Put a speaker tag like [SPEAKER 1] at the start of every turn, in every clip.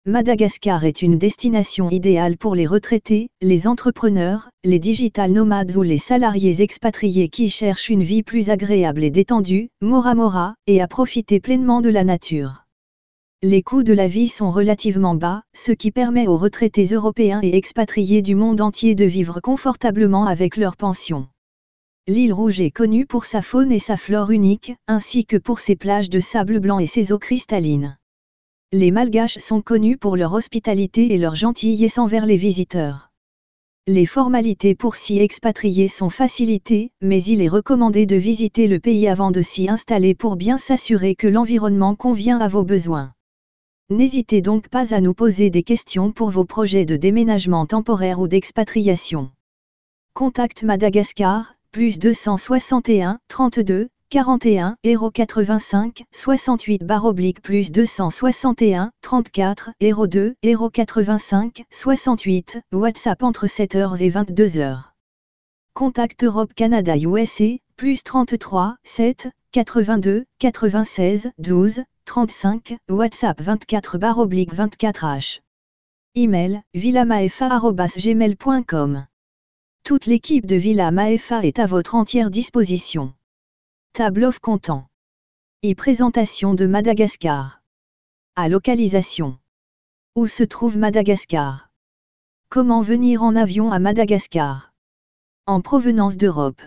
[SPEAKER 1] Madagascar est une destination idéale pour les retraités, les entrepreneurs, les digital nomades ou les salariés expatriés qui cherchent une vie plus agréable et détendue, Mora Mora, et à profiter pleinement de la nature. Les coûts de la vie sont relativement bas, ce qui permet aux retraités européens et expatriés du monde entier de vivre confortablement avec leur pension. L'île Rouge est connue pour sa faune et sa flore uniques, ainsi que pour ses plages de sable blanc et ses eaux cristallines. Les Malgaches sont connus pour leur hospitalité et leur gentillesse envers les visiteurs. Les formalités pour s'y expatrier sont facilitées, mais il est recommandé de visiter le pays avant de s'y installer pour bien s'assurer que l'environnement convient à vos besoins. N'hésitez donc pas à nous poser des questions pour vos projets de déménagement temporaire ou d'expatriation. Contact Madagascar, plus 261 32 41 085 68 / plus 261 34 02 085 68, WhatsApp entre 7h et 22h. Contact Europe Canada USA, plus 33 7 82 96 12 35, WhatsApp 24 / 24H. Email, villamafa@gmail.com. Toute l'équipe de Villa Maefa est à votre entière disposition. Table of content. Présentation de Madagascar. À localisation. Où se trouve Madagascar? Comment venir en avion à Madagascar? En provenance d'Europe.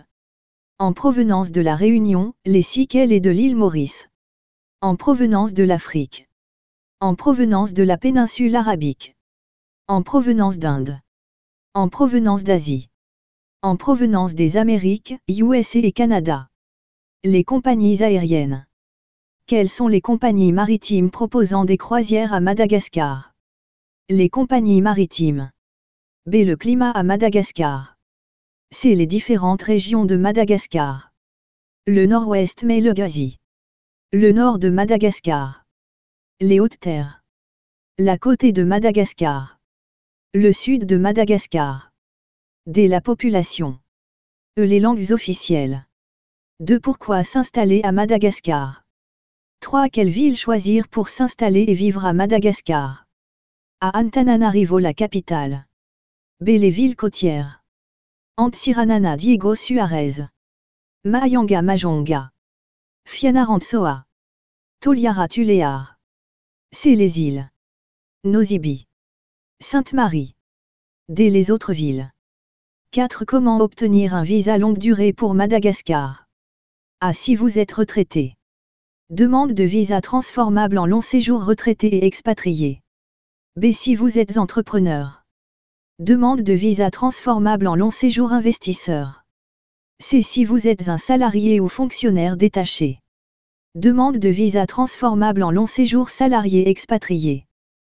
[SPEAKER 1] En provenance de la Réunion, les Seychelles et de l'île Maurice. En provenance de l'Afrique. En provenance de la péninsule arabique. En provenance d'Inde. En provenance d'Asie. En provenance des Amériques, USA et Canada. Les compagnies aériennes. Quelles sont les compagnies maritimes proposant des croisières à Madagascar? Les compagnies maritimes. B. Le climat à Madagascar. C. Les différentes régions de Madagascar. Le nord-ouest Malagasy. Le nord de Madagascar. Les hautes terres. La côte de Madagascar. Le sud de Madagascar. D. La population. E. Les langues officielles. 2. Pourquoi s'installer à Madagascar? 3. Quelle ville choisir pour s'installer et vivre à Madagascar? A. Antananarivo, la capitale. B. Les villes côtières. Antsiranana Diego Suarez. Mahayanga Majonga. Fianarantsoa. Toliara Tuléar. C. Les îles. Nosy-Be. Sainte-Marie. D. Les autres villes. 4. Comment obtenir un visa longue durée pour Madagascar? A. Si vous êtes retraité. Demande de visa transformable en long séjour retraité et expatrié. B. Si vous êtes entrepreneur. Demande de visa transformable en long séjour investisseur. C. Si vous êtes un salarié ou fonctionnaire détaché. Demande de visa transformable en long séjour salarié expatrié.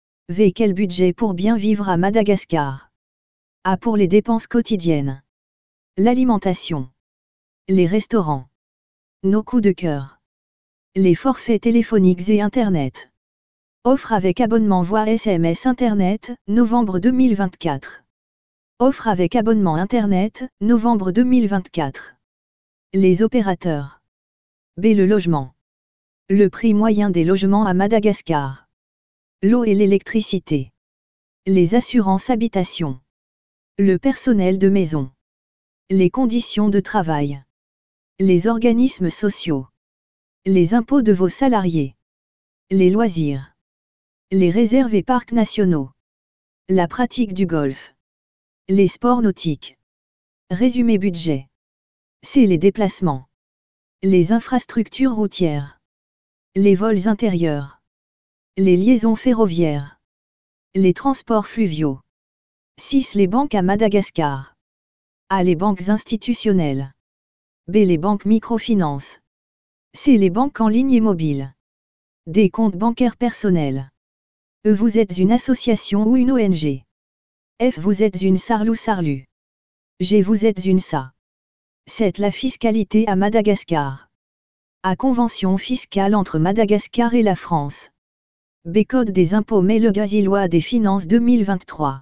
[SPEAKER 1] V. Quel budget pour bien vivre à Madagascar? A. Pour les dépenses quotidiennes. L'alimentation. Les restaurants. Nos coups de cœur. Les forfaits téléphoniques et Internet. Offre avec abonnement voix SMS Internet, novembre 2024. Offre avec abonnement Internet, novembre 2024. Les opérateurs. B. Le logement. Le prix moyen des logements à Madagascar. L'eau et l'électricité. Les assurances habitation. Le personnel de maison. Les conditions de travail. Les organismes sociaux. Les impôts de vos salariés. Les loisirs. Les réserves et parcs nationaux. La pratique du golf. Les sports nautiques. Résumé budget. C. Les déplacements. Les infrastructures routières. Les vols intérieurs. Les liaisons ferroviaires. Les transports fluviaux. 6. Les banques à Madagascar. A. Les banques institutionnelles. B. Les banques microfinances. C. Les banques en ligne et mobiles. D. Comptes bancaires personnels. E. Vous êtes une association ou une ONG. F. Vous êtes une SARL ou SARLU. G. Vous êtes une SA. 7. La fiscalité à Madagascar. A. Convention fiscale entre Madagascar et la France. B. Code des impôts Malagasy, loi des finances 2023.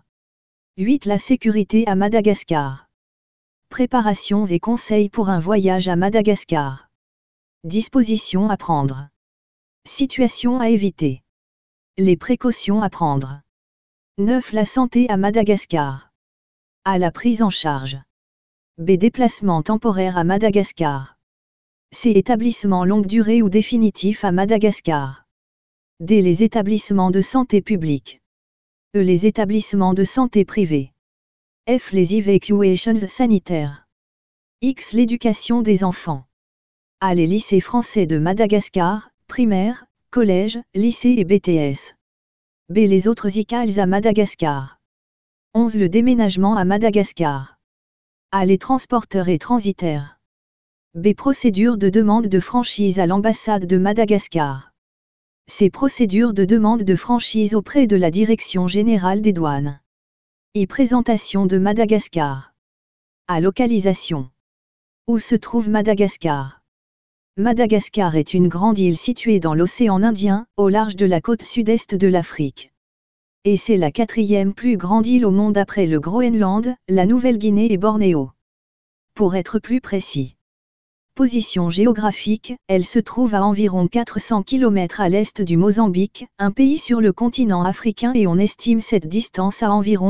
[SPEAKER 1] 8. La sécurité à Madagascar. Préparations et conseils pour un voyage à Madagascar. Dispositions à prendre. Situation à éviter. Les précautions à prendre. 9. La santé à Madagascar. A. La prise en charge. B. Déplacement temporaire à Madagascar. C. Établissement longue durée ou définitif à Madagascar. D. Les établissements de santé publics. E. Les établissements de santé privés. F. Les evacuations sanitaires. X. L'éducation des enfants. A. Les lycées français de Madagascar, primaire, collège, lycée et BTS. B. Les autres ICALS à Madagascar. 11. Le déménagement à Madagascar. A. Les transporteurs et transitaires. B. Procédure de demande de franchise à l'ambassade de Madagascar. C. Procédure de demande de franchise auprès de la Direction générale des douanes. I. Présentation de Madagascar. A. Localisation. Où se trouve Madagascar? Madagascar est une grande île située dans l'océan Indien, au large de la côte sud-est de l'Afrique. Et c'est la 4e plus grande île au monde après le Groenland, la Nouvelle-Guinée et Bornéo. Pour être plus précis. Position géographique, elle se trouve à environ 400 km à l'est du Mozambique, un pays sur le continent africain, et on estime cette distance à environ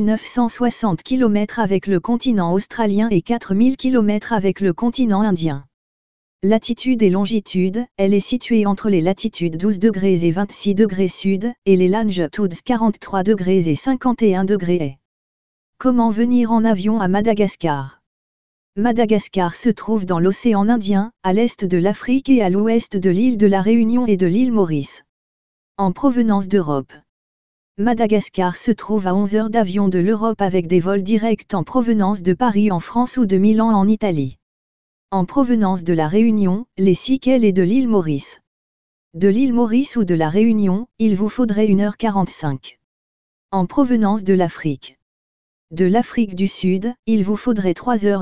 [SPEAKER 1] 6960 km avec le continent australien et 4000 km avec le continent indien. Latitude et longitude, elle est située entre les latitudes 12 degrés et 26 degrés sud, et les longitudes 43 degrés et 51 degrés. Comment venir en avion à Madagascar? Madagascar se trouve dans l'océan Indien, à l'est de l'Afrique et à l'ouest de l'île de la Réunion et de l'île Maurice. En provenance d'Europe. Madagascar se trouve à 11 heures d'avion de l'Europe avec des vols directs en provenance de Paris en France ou de Milan en Italie. En provenance de la Réunion, les Seychelles et de l'île Maurice. De l'île Maurice ou de la Réunion, il vous faudrait 1h45. En provenance de l'Afrique. De l'Afrique du Sud, il vous faudrait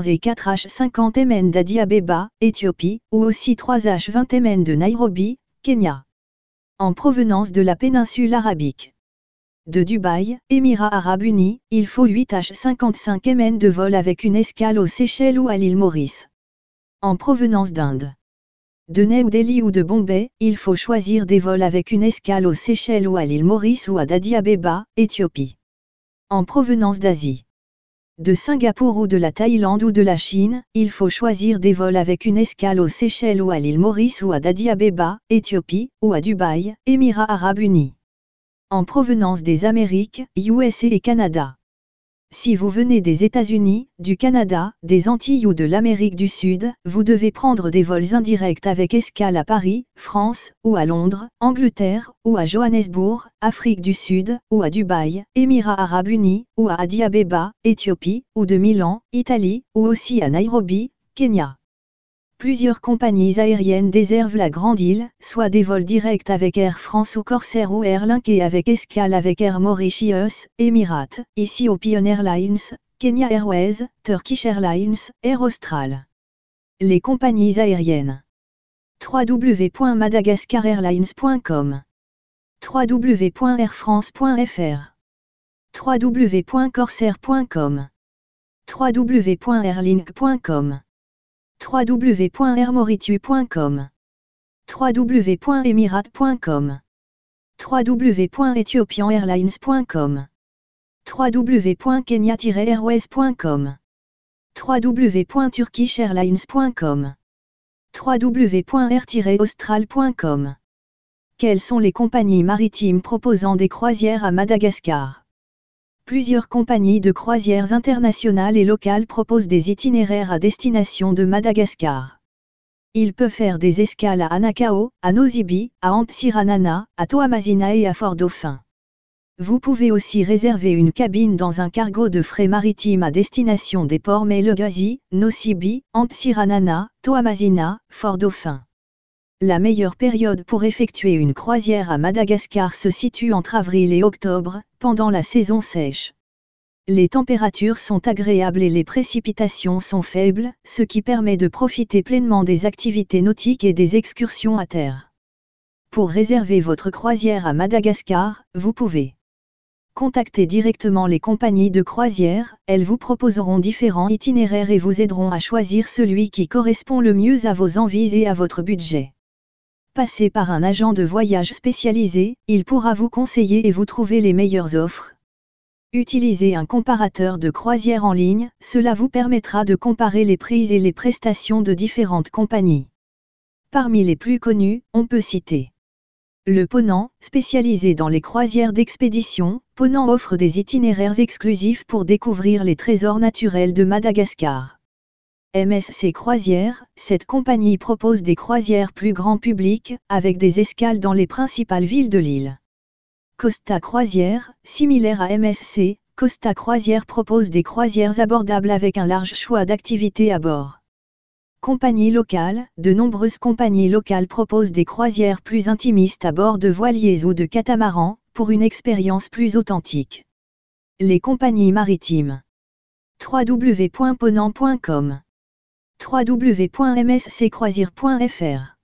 [SPEAKER 1] 3h04h50 mn d'Addis Abeba, Éthiopie, ou aussi 3h20 mn de Nairobi, Kenya. En provenance de la péninsule arabique. De Dubaï, Émirats arabes unis, il faut 8h55 mn de vol avec une escale aux Seychelles ou à l'île Maurice. En provenance d'Inde. De New Delhi ou de Bombay, il faut choisir des vols avec une escale aux Seychelles ou à l'île Maurice ou à Addis Abeba, Éthiopie. En provenance d'Asie. De Singapour ou de la Thaïlande ou de la Chine, il faut choisir des vols avec une escale aux Seychelles ou à l'île Maurice ou à Addis Abeba, Éthiopie, ou à Dubaï, Émirats arabes unis. En provenance des Amériques, USA et Canada. Si vous venez des États-Unis, du Canada, des Antilles ou de l'Amérique du Sud, vous devez prendre des vols indirects avec escale à Paris, France, ou à Londres, Angleterre, ou à Johannesburg, Afrique du Sud, ou à Dubaï, Émirats arabes unis, ou à Addis Abeba, Éthiopie, ou de Milan, Italie, ou aussi à Nairobi, Kenya. Plusieurs compagnies aériennes desservent la Grande Île, soit des vols directs avec Air France ou Corsair ou Airlink et avec escale avec Air Mauritius, Emirates, Ethiopian Airlines, Kenya Airways, Turkish Airlines, Air Austral. Les compagnies aériennes. www.madagascarairlines.com www.airfrance.fr www.corsair.com www.airlink.com www.airmauritius.com www.emirates.com www.ethiopianairlines.com www.kenya-airways.com www.turkishairlines.com www.air-austral.com. Quelles sont les compagnies maritimes proposant des croisières à Madagascar? Plusieurs compagnies de croisières internationales et locales proposent des itinéraires à destination de Madagascar. Il peut faire des escales à Anakao, à Nosy Be, à Antsiranana, à Toamasina et à Fort-Dauphin. Vous pouvez aussi réserver une cabine dans un cargo de frais maritimes à destination des ports Melagazi, Nosy Be, Antsiranana, Toamasina, Fort-Dauphin. La meilleure période pour effectuer une croisière à Madagascar se situe entre avril et octobre, pendant la saison sèche. Les températures sont agréables et les précipitations sont faibles, ce qui permet de profiter pleinement des activités nautiques et des excursions à terre. Pour réserver votre croisière à Madagascar, vous pouvez contacter directement les compagnies de croisière, elles vous proposeront différents itinéraires et vous aideront à choisir celui qui correspond le mieux à vos envies et à votre budget. Passez par un agent de voyage spécialisé, il pourra vous conseiller et vous trouver les meilleures offres. Utilisez un comparateur de croisière en ligne, cela vous permettra de comparer les prix et les prestations de différentes compagnies. Parmi les plus connus, on peut citer le Ponant, spécialisé dans les croisières d'expédition. Ponant offre des itinéraires exclusifs pour découvrir les trésors naturels de Madagascar. MSC Croisières, cette compagnie propose des croisières plus grand public, avec des escales dans les principales villes de l'île. Costa Croisières, similaire à MSC, Costa Croisières propose des croisières abordables avec un large choix d'activités à bord. Compagnies locales, de nombreuses compagnies locales proposent des croisières plus intimistes à bord de voiliers ou de catamarans, pour une expérience plus authentique. Les compagnies maritimes. www.ponant.com www.msccroisières.fr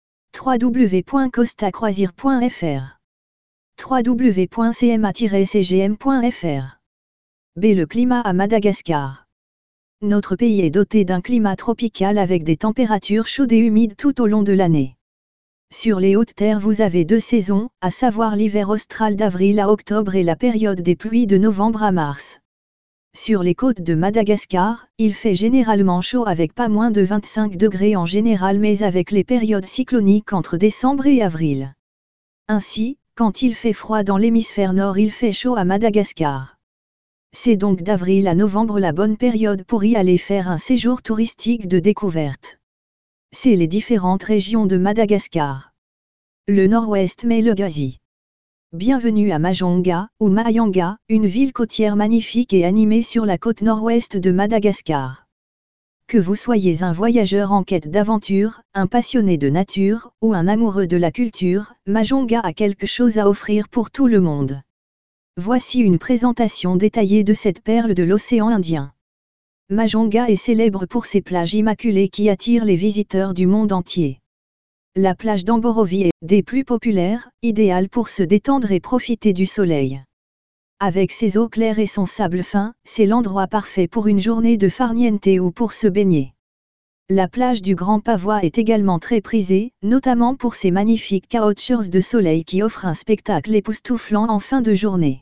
[SPEAKER 1] www.costacroisières.fr www.cma-cgm.fr B. Le climat à Madagascar. Notre pays est doté d'un climat tropical avec des températures chaudes et humides tout au long de l'année. Sur les hautes terres vous avez deux saisons, à savoir l'hiver austral d'avril à octobre et la période des pluies de novembre à mars. Sur les côtes de Madagascar, il fait généralement chaud avec pas moins de 25 degrés en général mais avec les périodes cycloniques entre décembre et avril. Ainsi, quand il fait froid dans l'hémisphère nord il fait chaud à Madagascar. C'est donc d'avril à novembre la bonne période pour y aller faire un séjour touristique de découverte. C'est les différentes régions de Madagascar. Le nord-ouest Malagasy. Bienvenue à Majonga, ou Mahajanga, une ville côtière magnifique et animée sur la côte nord-ouest de Madagascar. Que vous soyez un voyageur en quête d'aventure, un passionné de nature, ou un amoureux de la culture, Majonga a quelque chose à offrir pour tout le monde. Voici une présentation détaillée de cette perle de l'océan Indien. Majonga est célèbre pour ses plages immaculées qui attirent les visiteurs du monde entier. La plage d'Amborovi est des plus populaires, idéale pour se détendre et profiter du soleil. Avec ses eaux claires et son sable fin, c'est l'endroit parfait pour une journée de farniente ou pour se baigner. La plage du Grand Pavois est également très prisée, notamment pour ses magnifiques couchers de soleil qui offrent un spectacle époustouflant en fin de journée.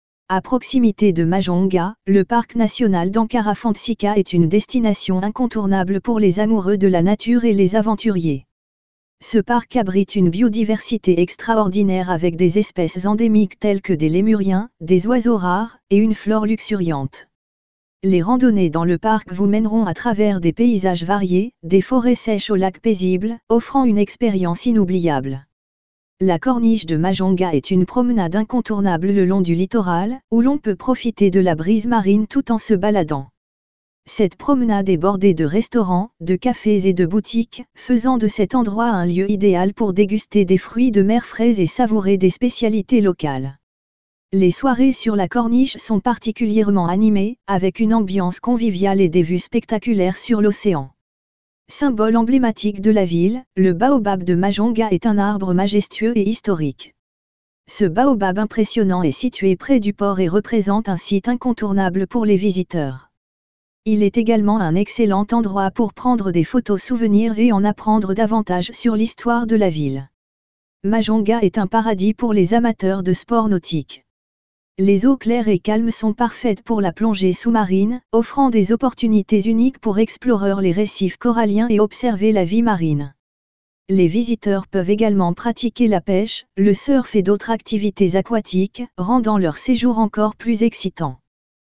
[SPEAKER 1] À proximité de Majonga, le parc national d'Ankara Fantsika est une destination incontournable pour les amoureux de la nature et les aventuriers. Ce parc abrite une biodiversité extraordinaire avec des espèces endémiques telles que des lémuriens, des oiseaux rares, et une flore luxuriante. Les randonnées dans le parc vous mèneront à travers des paysages variés, des forêts sèches aux lacs paisibles, offrant une expérience inoubliable. La corniche de Majonga est une promenade incontournable le long du littoral, où l'on peut profiter de la brise marine tout en se baladant. Cette promenade est bordée de restaurants, de cafés et de boutiques, faisant de cet endroit un lieu idéal pour déguster des fruits de mer frais et savourer des spécialités locales. Les soirées sur la corniche sont particulièrement animées, avec une ambiance conviviale et des vues spectaculaires sur l'océan. Symbole emblématique de la ville, le baobab de Majonga est un arbre majestueux et historique. Ce baobab impressionnant est situé près du port et représente un site incontournable pour les visiteurs. Il est également un excellent endroit pour prendre des photos souvenirs et en apprendre davantage sur l'histoire de la ville. Majonga est un paradis pour les amateurs de sports nautiques. Les eaux claires et calmes sont parfaites pour la plongée sous-marine, offrant des opportunités uniques pour explorer les récifs coralliens et observer la vie marine. Les visiteurs peuvent également pratiquer la pêche, le surf et d'autres activités aquatiques, rendant leur séjour encore plus excitant.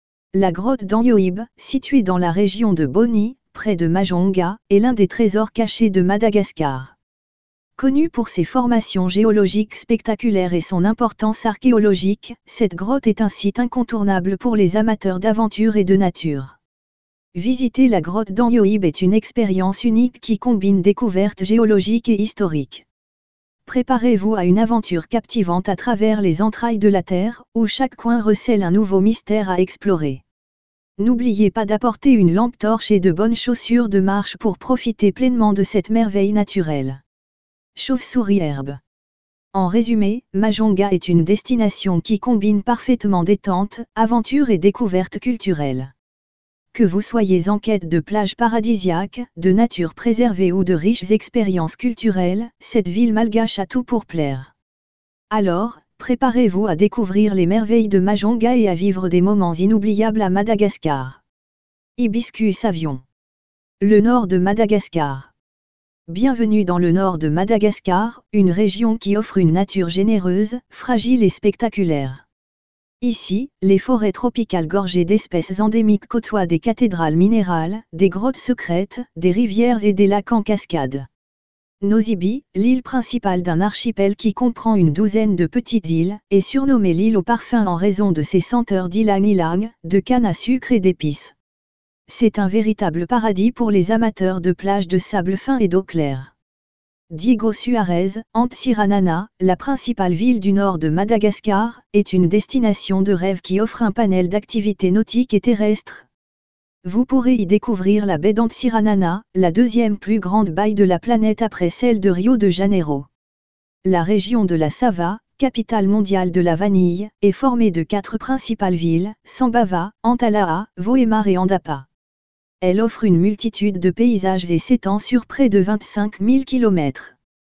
[SPEAKER 1] La grotte d'Anyoib, située dans la région de Boni, près de Majonga, est l'un des trésors cachés de Madagascar. Connue pour ses formations géologiques spectaculaires et son importance archéologique, cette grotte est un site incontournable pour les amateurs d'aventure et de nature. Visiter la grotte d'Anyoib est une expérience unique qui combine découvertes géologiques et historiques. Préparez-vous à une aventure captivante à travers les entrailles de la Terre, où chaque coin recèle un nouveau mystère à explorer. N'oubliez pas d'apporter une lampe torche et de bonnes chaussures de marche pour profiter pleinement de cette merveille naturelle. Chauve-souris herbe. En résumé, Majonga est une destination qui combine parfaitement détente, aventure et découverte culturelle. Que vous soyez en quête de plages paradisiaques, de nature préservée ou de riches expériences culturelles, cette ville malgache a tout pour plaire. Alors, préparez-vous à découvrir les merveilles de Majunga et à vivre des moments inoubliables à Madagascar. Hibiscus Avion. Le nord de Madagascar. Bienvenue dans le nord de Madagascar, une région qui offre une nature généreuse, fragile et spectaculaire. Ici, les forêts tropicales gorgées d'espèces endémiques côtoient des cathédrales minérales, des grottes secrètes, des rivières et des lacs en cascade. Nosy Be, l'île principale d'un archipel qui comprend une douzaine de petites îles, est surnommée l'île au parfum en raison de ses senteurs d'ylang-ylang, de canne à sucre et d'épices. C'est un véritable paradis pour les amateurs de plages de sable fin et d'eau claire. Diego Suarez, Antsiranana, la principale ville du nord de Madagascar, est une destination de rêve qui offre un panel d'activités nautiques et terrestres. Vous pourrez y découvrir la baie d'Antsiranana, la deuxième plus grande baie de la planète après celle de Rio de Janeiro. La région de la Sava, capitale mondiale de la vanille, est formée de 4 principales villes, Sambava, Antalaha, Voemar et Andapa. Elle offre une multitude de paysages et s'étend sur près de 25 000 km.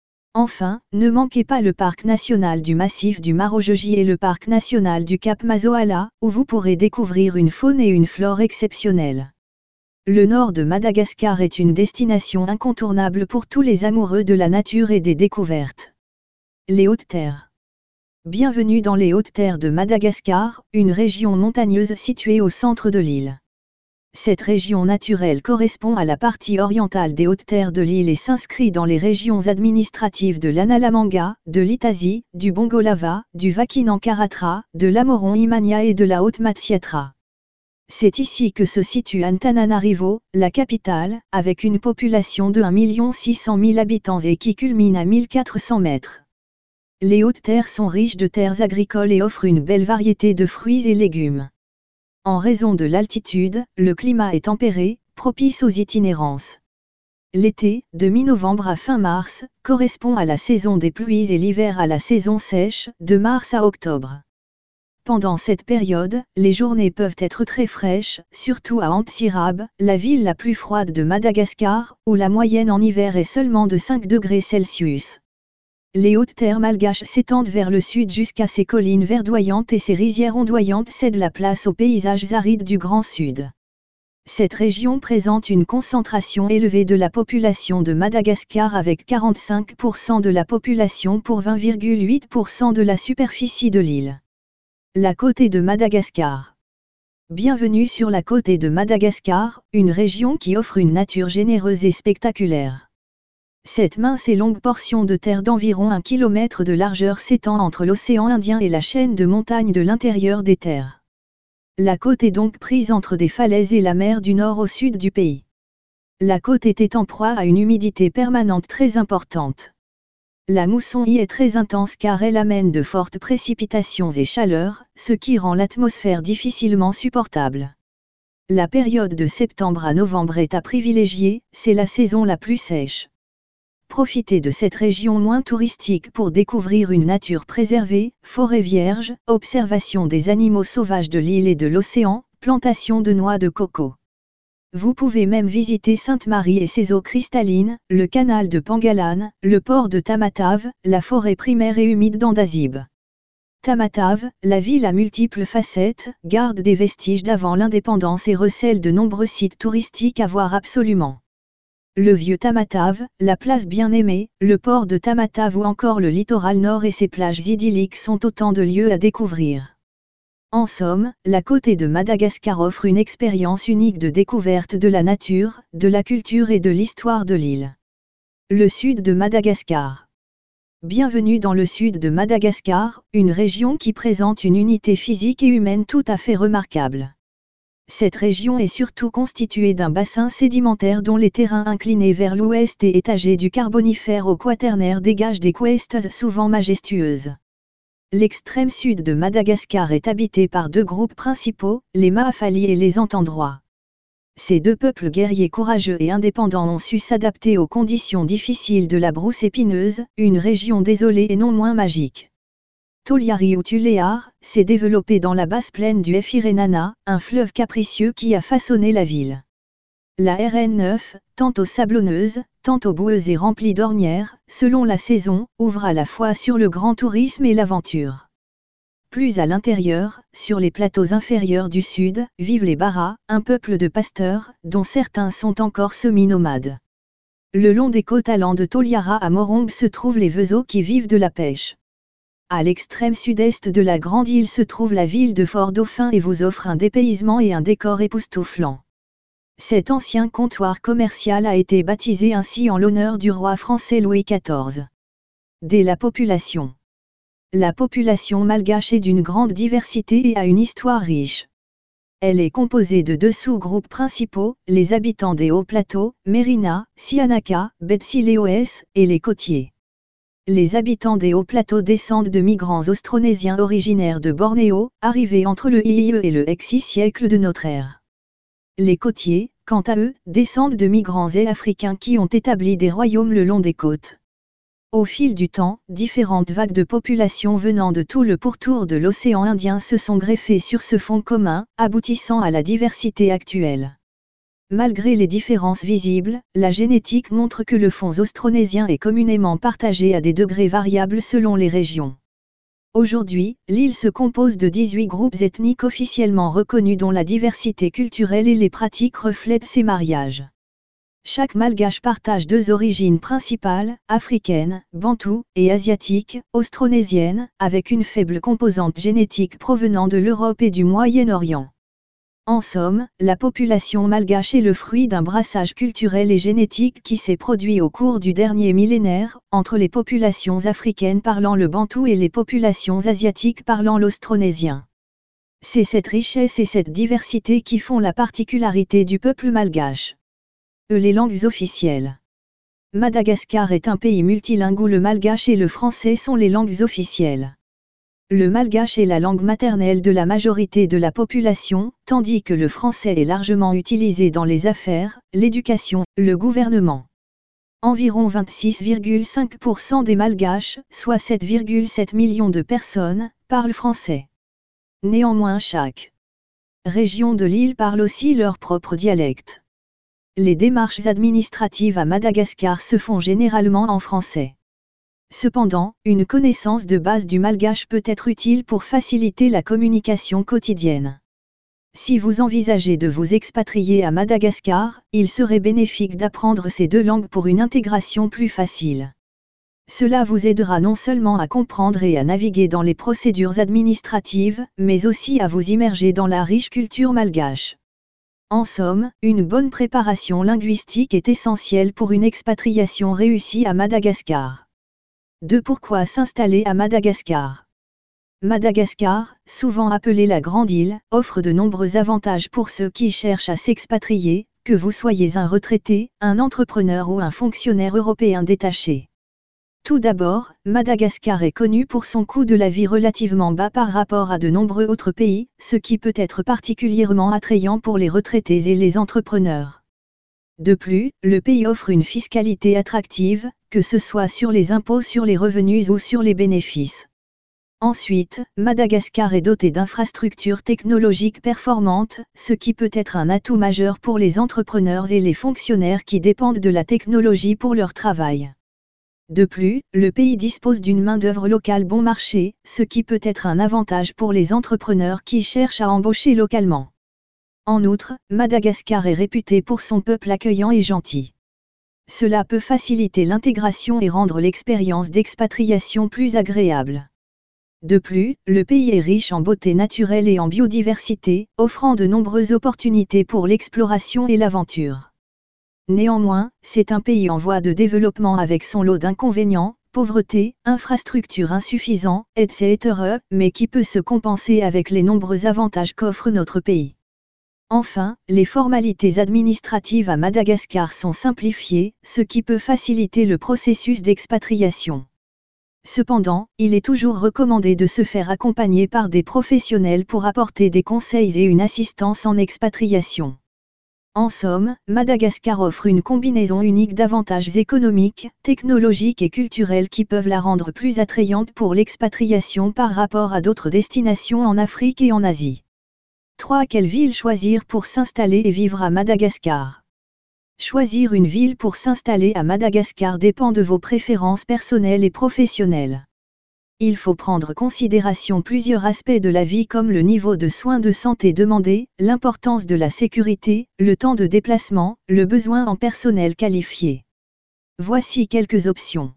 [SPEAKER 1] Enfin, ne manquez pas le parc national du massif du Marojoji et le parc national du Cap Mazoala, où vous pourrez découvrir une faune et une flore exceptionnelles. Le nord de Madagascar est une destination incontournable pour tous les amoureux de la nature et des découvertes. Les Hautes-Terres. Bienvenue dans les Hautes-Terres de Madagascar, une région montagneuse située au centre de l'île. Cette région naturelle correspond à la partie orientale des Hautes-Terres de l'île et s'inscrit dans les régions administratives de l'Analamanga, de l'Itasie, du Bongolava, du Vakinankaratra, de l'Amoron-Imania et de la Haute-Matsiatra. C'est ici que se situe Antananarivo, la capitale, avec une population de 1 600 000 habitants et qui culmine à 1400 mètres. Les Hautes-Terres sont riches de terres agricoles et offrent une belle variété de fruits et légumes. En raison de l'altitude, le climat est tempéré, propice aux itinérances. L'été, de mi-novembre à fin mars, correspond à la saison des pluies et l'hiver à la saison sèche, de mars à octobre. Pendant cette période, les journées peuvent être très fraîches, surtout à Antsirabe, la ville la plus froide de Madagascar, où la moyenne en hiver est seulement de 5 degrés Celsius. Les Hautes-Terres malgaches s'étendent vers le sud jusqu'à ses collines verdoyantes et ses rizières ondoyantes cèdent la place aux paysages arides du Grand Sud. Cette région présente une concentration élevée de la population de Madagascar avec 45% de la population pour 20,8% de la superficie de l'île. La côte de Madagascar. Bienvenue sur la côte de Madagascar, une région qui offre une nature généreuse et spectaculaire. Cette mince et longue portion de terre d'environ 1 km de largeur s'étend entre l'océan Indien et la chaîne de montagnes de l'intérieur des terres. La côte est donc prise entre des falaises et la mer du nord au sud du pays. La côte était en proie à une humidité permanente très importante. La mousson y est très intense car elle amène de fortes précipitations et chaleur, ce qui rend l'atmosphère difficilement supportable. La période de septembre à novembre est à privilégier, c'est la saison la plus sèche. Profitez de cette région moins touristique pour découvrir une nature préservée, forêt vierge, observation des animaux sauvages de l'île et de l'océan, plantation de noix de coco. Vous pouvez même visiter Sainte-Marie et ses eaux cristallines, le canal de Pangalan, le port de Tamatave, la forêt primaire et humide d'Andasibe. Tamatave, la ville à multiples facettes, garde des vestiges d'avant l'indépendance et recèle de nombreux sites touristiques à voir absolument. Le vieux Tamatave, la place bien-aimée, le port de Tamatave ou encore le littoral nord et ses plages idylliques sont autant de lieux à découvrir. En somme, la côte de Madagascar offre une expérience unique de découverte de la nature, de la culture et de l'histoire de l'île. Le sud de Madagascar. Bienvenue dans le sud de Madagascar, une région qui présente une unité physique et humaine tout à fait remarquable. Cette région est surtout constituée d'un bassin sédimentaire dont les terrains inclinés vers l'ouest et étagés du Carbonifère au Quaternaire dégagent des coustes souvent majestueuses. L'extrême sud de Madagascar est habité par 2 groupes principaux, les Maafali et les Entendrois. Ces 2 peuples guerriers courageux et indépendants ont su s'adapter aux conditions difficiles de la brousse épineuse, une région désolée et non moins magique. Toliara ou Tuléar, s'est développé dans la basse plaine du Firenana, un fleuve capricieux qui a façonné la ville. La RN9, tantôt sablonneuse, tantôt boueuse et remplie d'ornières, selon la saison, ouvre à la fois sur le grand tourisme et l'aventure. Plus à l'intérieur, sur les plateaux inférieurs du sud, vivent les Baras, un peuple de pasteurs, dont certains sont encore semi-nomades. Le long des côtes allant de Toliara à Morombe se trouvent les Vezo qui vivent de la pêche. À l'extrême sud-est de la grande île se trouve la ville de Fort-Dauphin et vous offre un dépaysement et un décor époustouflant. Cet ancien comptoir commercial a été baptisé ainsi en l'honneur du roi français Louis XIV. Dès la population. La population malgache est d'une grande diversité et a une histoire riche. Elle est composée de deux sous-groupes principaux, les habitants des hauts plateaux, Merina, Sianaka, Betsileos, et les côtiers. Les habitants des hauts plateaux descendent de migrants austronésiens originaires de Bornéo, arrivés entre le IE et le XI siècle de notre ère. Les côtiers, quant à eux, descendent de migrants et africains qui ont établi des royaumes le long des côtes. Au fil du temps, différentes vagues de population venant de tout le pourtour de l'océan Indien se sont greffées sur ce fond commun, aboutissant à la diversité actuelle. Malgré les différences visibles, la génétique montre que le fond austronésien est communément partagé à des degrés variables selon les régions. Aujourd'hui, l'île se compose de 18 groupes ethniques officiellement reconnus dont la diversité culturelle et les pratiques reflètent ces mariages. Chaque malgache partage deux origines principales, africaine, bantoue, et asiatique, austronésienne, avec une faible composante génétique provenant de l'Europe et du Moyen-Orient. En somme, la population malgache est le fruit d'un brassage culturel et génétique qui s'est produit au cours du dernier millénaire, entre les populations africaines parlant le bantou et les populations asiatiques parlant l'austronésien. C'est cette richesse et cette diversité qui font la particularité du peuple malgache. Les langues officielles. Madagascar est un pays multilingue où le malgache et le français sont les langues officielles. Le malgache est la langue maternelle de la majorité de la population, tandis que le français est largement utilisé dans les affaires, l'éducation, le gouvernement. Environ 26,5% des malgaches, soit 7,7 millions de personnes, parlent français. Néanmoins chaque région de l'île parle aussi leur propre dialecte. Les démarches administratives à Madagascar se font généralement en français. Cependant, une connaissance de base du malgache peut être utile pour faciliter la communication quotidienne. Si vous envisagez de vous expatrier à Madagascar, il serait bénéfique d'apprendre ces deux langues pour une intégration plus facile. Cela vous aidera non seulement à comprendre et à naviguer dans les procédures administratives, mais aussi à vous immerger dans la riche culture malgache. En somme, une bonne préparation linguistique est essentielle pour une expatriation réussie à Madagascar. Pourquoi s'installer à Madagascar? Madagascar, souvent appelée la Grande Île, offre de nombreux avantages pour ceux qui cherchent à s'expatrier, que vous soyez un retraité, un entrepreneur ou un fonctionnaire européen détaché. Tout d'abord, Madagascar est connu pour son coût de la vie relativement bas par rapport à de nombreux autres pays, ce qui peut être particulièrement attrayant pour les retraités et les entrepreneurs. De plus, le pays offre une fiscalité attractive, que ce soit sur les impôts sur les revenus ou sur les bénéfices. Ensuite, Madagascar est doté d'infrastructures technologiques performantes, ce qui peut être un atout majeur pour les entrepreneurs et les fonctionnaires qui dépendent de la technologie pour leur travail. De plus, le pays dispose d'une main-d'œuvre locale bon marché, ce qui peut être un avantage pour les entrepreneurs qui cherchent à embaucher localement. En outre, Madagascar est réputé pour son peuple accueillant et gentil. Cela peut faciliter l'intégration et rendre l'expérience d'expatriation plus agréable. De plus, le pays est riche en beauté naturelle et en biodiversité, offrant de nombreuses opportunités pour l'exploration et l'aventure. Néanmoins, c'est un pays en voie de développement avec son lot d'inconvénients, pauvreté, infrastructures insuffisantes, etc., mais qui peut se compenser avec les nombreux avantages qu'offre notre pays. Enfin, les formalités administratives à Madagascar sont simplifiées, ce qui peut faciliter le processus d'expatriation. Cependant, il est toujours recommandé de se faire accompagner par des professionnels pour apporter des conseils et une assistance en expatriation. En somme, Madagascar offre une combinaison unique d'avantages économiques, technologiques et culturels qui peuvent la rendre plus attrayante pour l'expatriation par rapport à d'autres destinations en Afrique et en Asie. 3. Quelle ville choisir pour s'installer et vivre à Madagascar? Choisir une ville pour s'installer à Madagascar dépend de vos préférences personnelles et professionnelles. Il faut prendre en considération plusieurs aspects de la vie comme le niveau de soins de santé demandé, l'importance de la sécurité, le temps de déplacement, le besoin en personnel qualifié. Voici quelques options.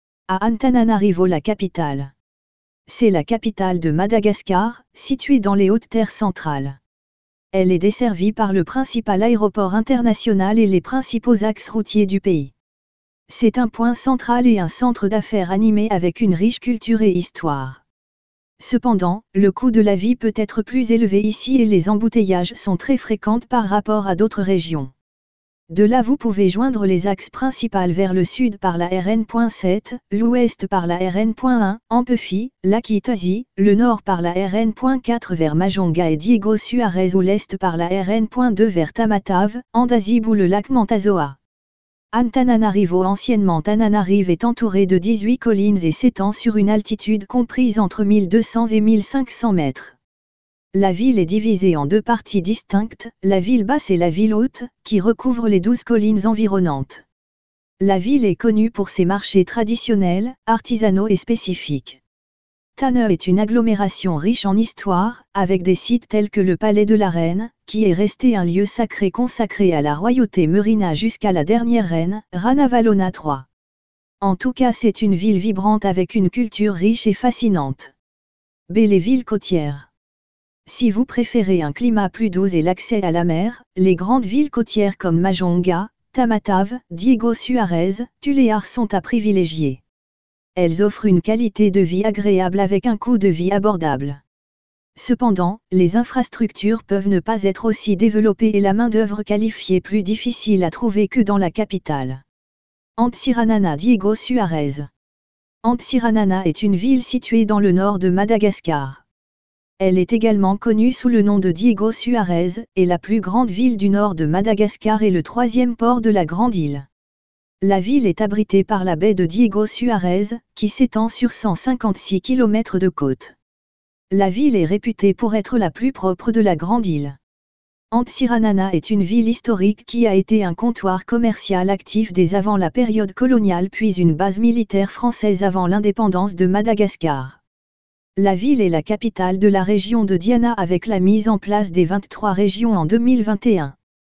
[SPEAKER 1] À Antananarivo, la capitale. C'est la capitale de Madagascar, située dans les hautes terres centrales. Elle est desservie par le principal aéroport international et les principaux axes routiers du pays. C'est un point central et un centre d'affaires animé avec une riche culture et histoire. Cependant, le coût de la vie peut être plus élevé ici et les embouteillages sont très fréquents par rapport à d'autres régions. De là vous pouvez joindre les axes principaux vers le sud par la RN.7, l'ouest par la RN.1, Ampefi, Lakitazi, le nord par la RN.4 vers Majonga et Diego Suarez ou l'est par la RN.2 vers Tamatave, Andasibe ou le lac Mantazoa. Antananarivo, anciennement Tananarive, est entouré de 18 collines et s'étend sur une altitude comprise entre 1200 et 1500 mètres. La ville est divisée en deux parties distinctes, la ville basse et la ville haute, qui recouvrent les 12 collines environnantes. La ville est connue pour ses marchés traditionnels, artisanaux et spécifiques. Tana est une agglomération riche en histoire, avec des sites tels que le Palais de la Reine, qui est resté un lieu sacré consacré à la royauté Merina jusqu'à la dernière reine, Ranavalona III. En tout cas, c'est une ville vibrante avec une culture riche et fascinante. B. Les villes côtières. Si vous préférez un climat plus doux et l'accès à la mer, les grandes villes côtières comme Majonga, Tamatave, Diego Suarez, Tuléar sont à privilégier. Elles offrent une qualité de vie agréable avec un coût de vie abordable. Cependant, les infrastructures peuvent ne pas être aussi développées et la main-d'œuvre qualifiée plus difficile à trouver que dans la capitale. Antsiranana, Diego Suarez. Antsiranana est une ville située dans le nord de Madagascar. Elle est également connue sous le nom de Diego Suarez, et la plus grande ville du nord de Madagascar et le troisième port de la Grande Île. La ville est abritée par la baie de Diego Suarez, qui s'étend sur 156 km de côte. La ville est réputée pour être la plus propre de la Grande Île. Antsiranana est une ville historique qui a été un comptoir commercial actif dès avant la période coloniale puis une base militaire française avant l'indépendance de Madagascar. La ville est la capitale de la région de Diana avec la mise en place des 23 régions en 2021.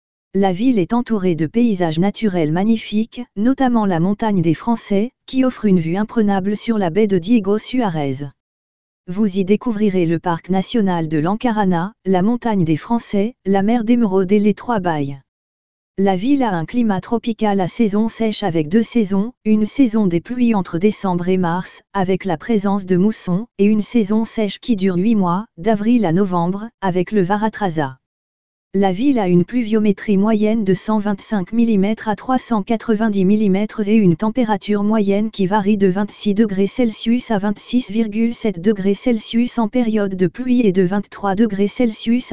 [SPEAKER 1] La ville est entourée de paysages naturels magnifiques, notamment la montagne des Français, qui offre une vue imprenable sur la baie de Diego Suarez. Vous y découvrirez le parc national de l'Ankarana, la montagne des Français, la mer d'Émeraude et les Trois Bailles. La ville a un climat tropical à saison sèche avec 2 saisons, une saison des pluies entre décembre et mars, avec la présence de moussons, et une saison sèche qui dure 8 mois, d'avril à novembre, avec le Varatrasa. La ville a une pluviométrie moyenne de 125 mm à 390 mm et une température moyenne qui varie de 26 degrés Celsius à 26,7 degrés Celsius en période de pluie et de 23 degrés Celsius à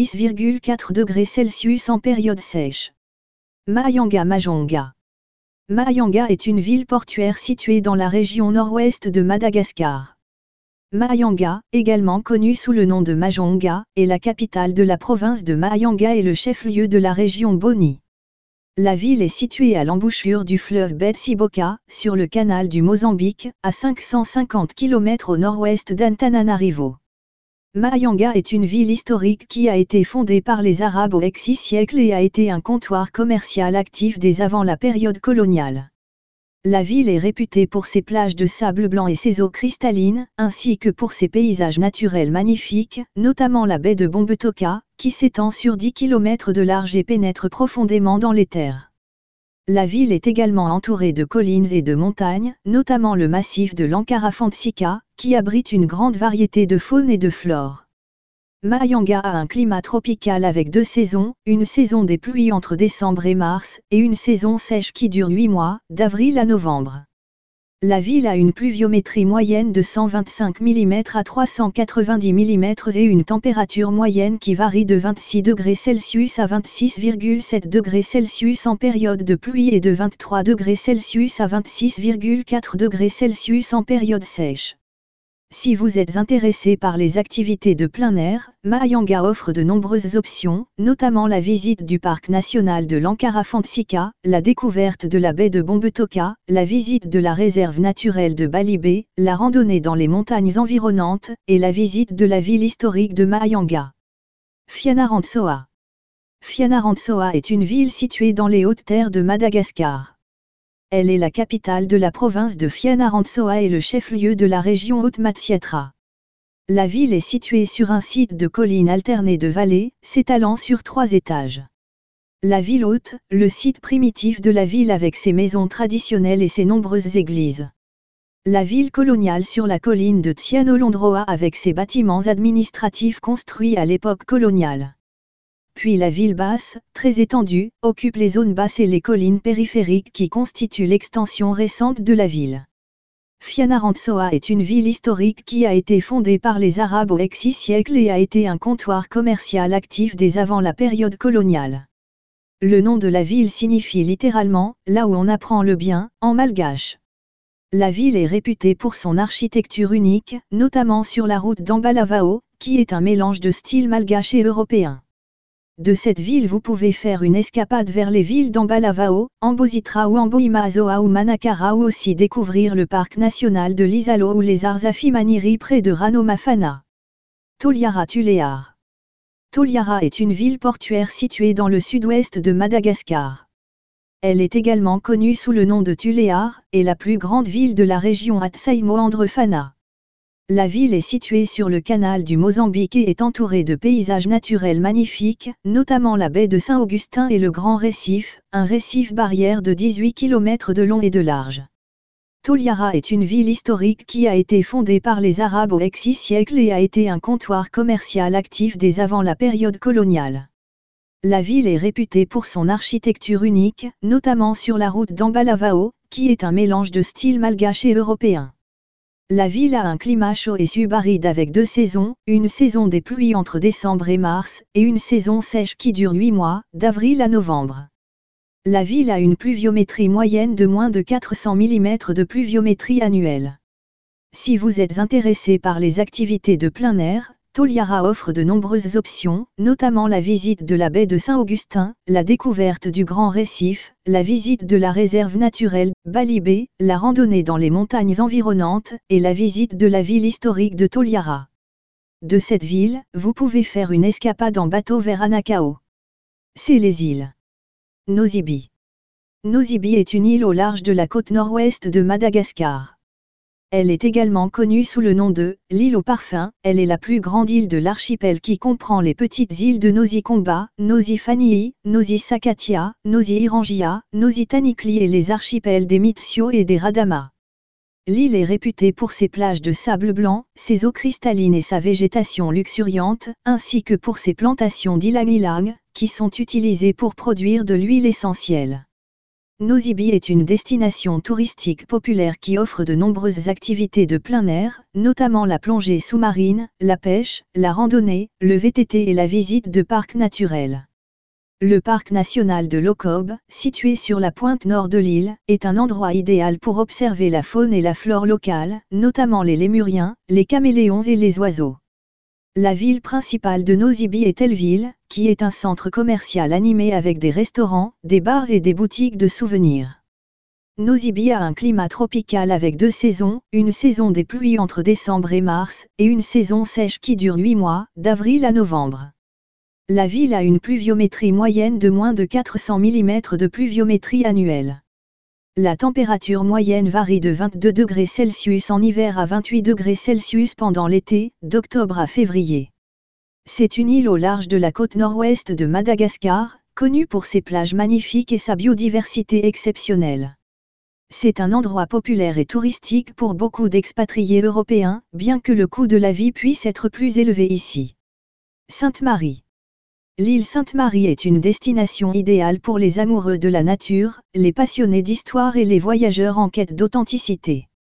[SPEAKER 1] 26,4 degrés Celsius en période sèche. Mahajanga, Majonga. Mahajanga est une ville portuaire située dans la région nord-ouest de Madagascar. Mahajanga, également connue sous le nom de Majonga, est la capitale de la province de Mahajanga et le chef-lieu de la région Boni. La ville est située à l'embouchure du fleuve Betsiboka, sur le canal du Mozambique, à 550 km au nord-ouest d'Antananarivo. Mahajanga est une ville historique qui a été fondée par les Arabes au XVIe siècle et a été un comptoir commercial actif dès avant la période coloniale. La ville est réputée pour ses plages de sable blanc et ses eaux cristallines, ainsi que pour ses paysages naturels magnifiques, notamment la baie de Bombetoka, qui s'étend sur 10 km de large et pénètre profondément dans les terres. La ville est également entourée de collines et de montagnes, notamment le massif de l'Ankarafantsika, qui abrite une grande variété de faune et de flore. Mahajanga a un climat tropical avec 2 saisons, une saison des pluies entre décembre et mars, et une saison sèche qui dure 8 mois, d'avril à novembre. La ville a une pluviométrie moyenne de 125 mm à 390 mm et une température moyenne qui varie de 26 degrés Celsius à 26,7 degrés Celsius en période de pluie et de 23 degrés Celsius à 26,4 degrés Celsius en période sèche. Si vous êtes intéressé par les activités de plein air, Mahayanga offre de nombreuses options, notamment la visite du parc national de l'Ankara-Fantsika, la découverte de la baie de Bombetoka, la visite de la réserve naturelle de Bali Bay, la randonnée dans les montagnes environnantes, et la visite de la ville historique de Mahayanga. Fianarantsoa. Fianarantsoa est une ville située dans les hautes terres de Madagascar. Elle est la capitale de la province de Fianarantsoa et le chef-lieu de la région Haute-Matsiatra. La ville est située sur un site de collines alternées de vallées, s'étalant sur 3 étages. La ville haute, le site primitif de la ville avec ses maisons traditionnelles et ses nombreuses églises. La ville coloniale sur la colline de Tsianolondroa avec ses bâtiments administratifs construits à l'époque coloniale. Puis la ville basse, très étendue, occupe les zones basses et les collines périphériques qui constituent l'extension récente de la ville. Fianarantsoa est une ville historique qui a été fondée par les Arabes au XI siècle et a été un comptoir commercial actif dès avant la période coloniale. Le nom de la ville signifie littéralement « là où on apprend le bien » en malgache. La ville est réputée pour son architecture unique, notamment sur la route d'Ambalavao, qui est un mélange de style malgache et européen. De cette ville vous pouvez faire une escapade vers les villes d'Ambalavao, Ambositra ou Amboimazoa ou Manakara ou aussi découvrir le parc national de l'Isalo ou les Arzafi Maniri près de Ranomafana. Toliara Tuléar. Toliara est une ville portuaire située dans le sud-ouest de Madagascar. Elle est également connue sous le nom de Tuléar, et la plus grande ville de la région Atsaimo-Andrefana. La ville est située sur le canal du Mozambique et est entourée de paysages naturels magnifiques, notamment la baie de Saint-Augustin et le Grand Récif, un récif barrière de 18 km de long et de large. Toliara est une ville historique qui a été fondée par les Arabes au XI siècle et a été un comptoir commercial actif dès avant la période coloniale. La ville est réputée pour son architecture unique, notamment sur la route d'Ambalavao, qui est un mélange de style malgache et européen. La ville a un climat chaud et subaride avec 2 saisons, une saison des pluies entre décembre et mars, et une saison sèche qui dure 8 mois, d'avril à novembre. La ville a une pluviométrie moyenne de moins de 400 mm de pluviométrie annuelle. Si vous êtes intéressé par les activités de plein air, Toliara offre de nombreuses options, notamment la visite de la baie de Saint-Augustin, la découverte du Grand Récif, la visite de la réserve naturelle Bali Bay, la randonnée dans les montagnes environnantes, et la visite de la ville historique de Toliara. De cette ville, vous pouvez faire une escapade en bateau vers Anakao. C'est les îles. Nosy-Be. Nosy-Be est une île au large de la côte nord-ouest de Madagascar. Elle est également connue sous le nom de « l'île aux parfums », elle est la plus grande île de l'archipel qui comprend les petites îles de Nosy Komba, Nosy Fanii, Nosy Sakatia, Nosy Irangia, Nosy Tanikli et les archipels des Mitsio et des Radama. L'île est réputée pour ses plages de sable blanc, ses eaux cristallines et sa végétation luxuriante, ainsi que pour ses plantations d'ilang-ilang, qui sont utilisées pour produire de l'huile essentielle. Nosy-Be est une destination touristique populaire qui offre de nombreuses activités de plein air, notamment la plongée sous-marine, la pêche, la randonnée, le VTT et la visite de parcs naturels. Le parc national de Lokob, situé sur la pointe nord de l'île, est un endroit idéal pour observer la faune et la flore locale, notamment les lémuriens, les caméléons et les oiseaux. La ville principale de Nosy-Be est Tellville, qui est un centre commercial animé avec des restaurants, des bars et des boutiques de souvenirs. Nosy-Be a un climat tropical avec 2 saisons, une saison des pluies entre décembre et mars, et une saison sèche qui dure 8 mois, d'avril à novembre. La ville a une pluviométrie moyenne de moins de 400 mm de pluviométrie annuelle. La température moyenne varie de 22 degrés Celsius en hiver à 28 degrés Celsius pendant l'été, d'octobre à février. C'est une île au large de la côte nord-ouest de Madagascar, connue pour ses plages magnifiques et sa biodiversité exceptionnelle. C'est un endroit populaire et touristique pour beaucoup d'expatriés européens, bien que le coût de la vie puisse être plus élevé ici. Sainte-Marie. L'île Sainte-Marie est une destination idéale pour les amoureux de la nature, les passionnés d'histoire et les voyageurs en quête d'authenticité.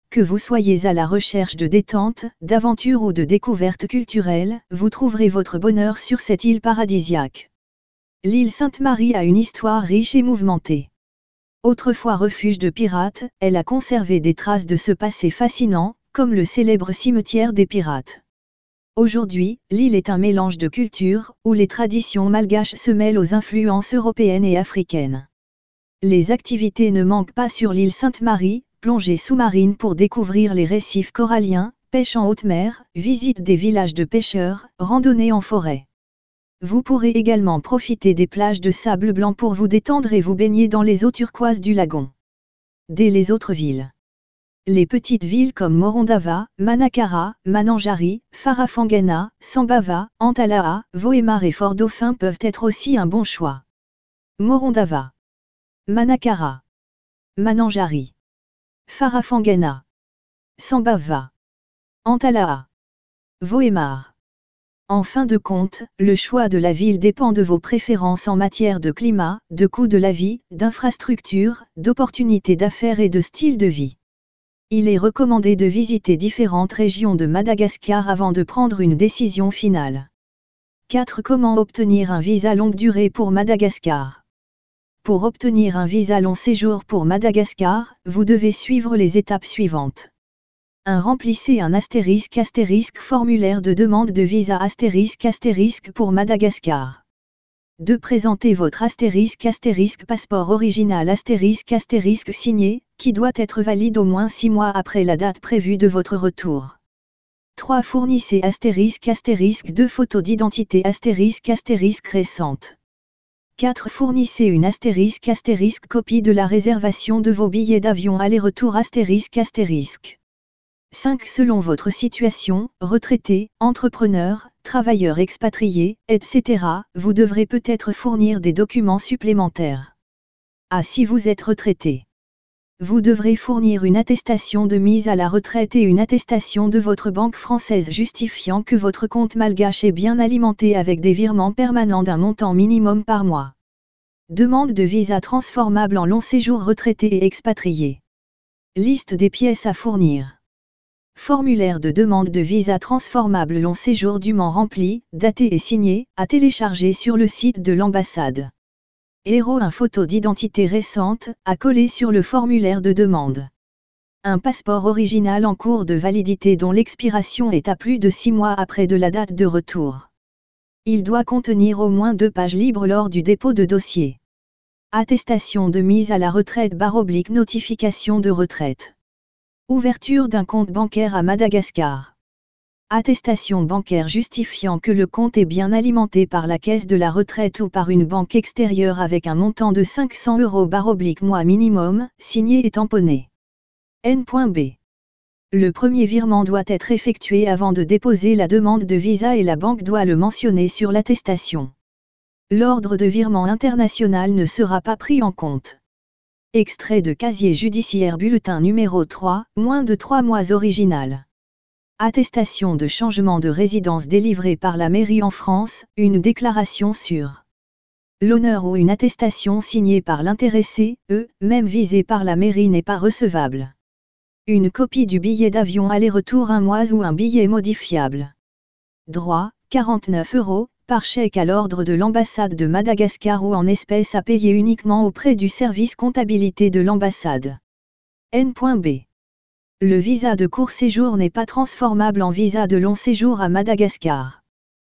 [SPEAKER 1] Que vous soyez à la recherche de détente, d'aventure ou de découvertes culturelles, vous trouverez votre bonheur sur cette île paradisiaque. L'île Sainte-Marie a une histoire riche et mouvementée. Autrefois refuge de pirates, elle a conservé des traces de ce passé fascinant, comme le célèbre cimetière des pirates. Aujourd'hui, l'île est un mélange de cultures, où les traditions malgaches se mêlent aux influences européennes et africaines. Les activités ne manquent pas sur l'île Sainte-Marie, plongée sous-marine pour découvrir les récifs coralliens, pêche en haute mer, visite des villages de pêcheurs, randonnée en forêt. Vous pourrez également profiter des plages de sable blanc pour vous détendre et vous baigner dans les eaux turquoises du lagon. Dès les autres villes. Les petites villes comme Morondava, Manakara, Mananjari, Farafangana, Sambava, Antalaha, Vohemar et Fort-Dauphin peuvent être aussi un bon choix. Morondava, Manakara, Mananjari, Farafangana, Sambava, Antalaha, Vohemar. En fin de compte, le choix de la ville dépend de vos préférences en matière de climat, de coût de la vie, d'infrastructures, d'opportunités d'affaires et de style de vie. Il est recommandé de visiter différentes régions de Madagascar avant de prendre une décision finale. 4. Comment obtenir un visa longue durée pour Madagascar? Pour obtenir un visa long séjour pour Madagascar, vous devez suivre les étapes suivantes. 1. Remplissez un * formulaire de demande de visa * pour Madagascar. 2. Présentez votre * passeport original * signé, qui doit être valide au moins 6 mois après la date prévue de votre retour. 3. Fournissez * 2 photos d'identité * récentes. 4. Fournissez une * copie de la réservation de vos billets d'avion aller-retour *. 5. Selon votre situation, retraité, entrepreneur, travailleur expatrié, etc., vous devrez peut-être fournir des documents supplémentaires. Si vous êtes retraité, vous devrez fournir une attestation de mise à la retraite et une attestation de votre banque française justifiant que votre compte malgache est bien alimenté avec des virements permanents d'un montant minimum par mois. Demande de visa transformable en long séjour retraité et expatrié. Liste des pièces à fournir. Formulaire de demande de visa transformable long séjour dûment rempli, daté et signé, à télécharger sur le site de l'ambassade. Héros une photo d'identité récente, à coller sur le formulaire de demande. Un passeport original en cours de validité dont l'expiration est à plus de 6 mois après de la date de retour. Il doit contenir au moins 2 pages libres lors du dépôt de dossier. Attestation de mise à la retraite / notification de retraite. Ouverture d'un compte bancaire à Madagascar. Attestation bancaire justifiant que le compte est bien alimenté par la caisse de la retraite ou par une banque extérieure avec un montant de 500 € / mois minimum, signé et tamponné. N.B. Le premier virement doit être effectué avant de déposer la demande de visa et la banque doit le mentionner sur l'attestation. L'ordre de virement international ne sera pas pris en compte. Extrait de casier judiciaire bulletin numéro 3, moins de 3 mois original. Attestation de changement de résidence délivrée par la mairie en France, une déclaration sur l'honneur ou une attestation signée par l'intéressé, même visé par la mairie n'est pas recevable. Une copie du billet d'avion aller-retour 1 mois ou un billet modifiable. Droit, 49 € par chèque à l'ordre de l'ambassade de Madagascar ou en espèces à payer uniquement auprès du service comptabilité de l'ambassade. N.B. Le visa de court séjour n'est pas transformable en visa de long séjour à Madagascar.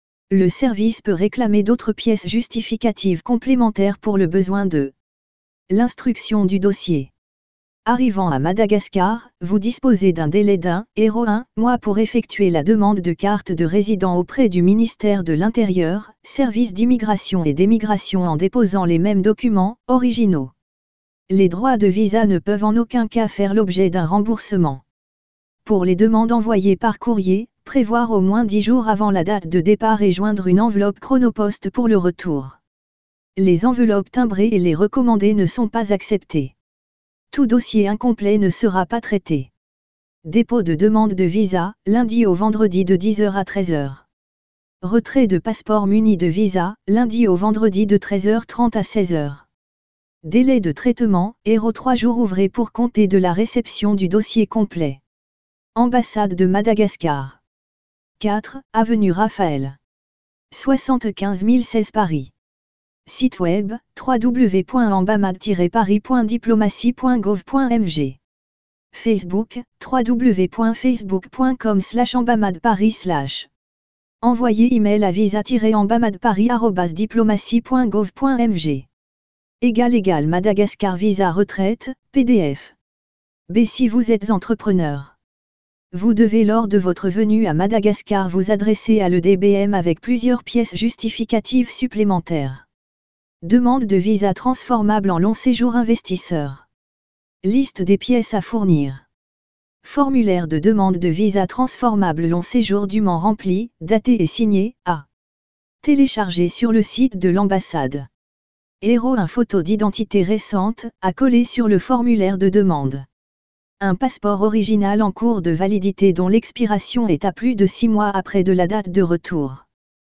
[SPEAKER 1] Le service peut réclamer d'autres pièces justificatives complémentaires pour le besoin de l'instruction du dossier. Arrivant à Madagascar, vous disposez d'un délai d'1 mois pour effectuer la demande de carte de résident auprès du ministère de l'Intérieur, service d'immigration et d'émigration en déposant les mêmes documents, originaux. Les droits de visa ne peuvent en aucun cas faire l'objet d'un remboursement. Pour les demandes envoyées par courrier, prévoir au moins 10 jours avant la date de départ et joindre une enveloppe chronopost pour le retour. Les enveloppes timbrées et les recommandées ne sont pas acceptées. Tout dossier incomplet ne sera pas traité. Dépôt de demande de visa, lundi au vendredi de 10h à 13h. Retrait de passeport muni de visa, lundi au vendredi de 13h30 à 16h. Délai de traitement, 3 jours ouvrés pour compter de la réception du dossier complet. Ambassade de Madagascar. 4, avenue Raphaël. 75 016 Paris. Site web, www.ambamad-paris.diplomatie.gov.mg. Facebook, www.facebook.com/ambamadparis/. Envoyez email à visa-ambamadparis@diplomatie.gov.mg. = Madagascar Visa Retraite, PDF. B. Si vous êtes entrepreneur. Vous devez lors de votre venue à Madagascar vous adresser à l'EDBM avec plusieurs pièces justificatives supplémentaires. Demande de visa transformable en long séjour investisseur. Liste des pièces à fournir. Formulaire de demande de visa transformable long séjour dûment rempli, daté et signé, à télécharger sur le site de l'ambassade. Une photo d'identité récente, à coller sur le formulaire de demande. Un passeport original en cours de validité dont l'expiration est à plus de 6 mois après de la date de retour.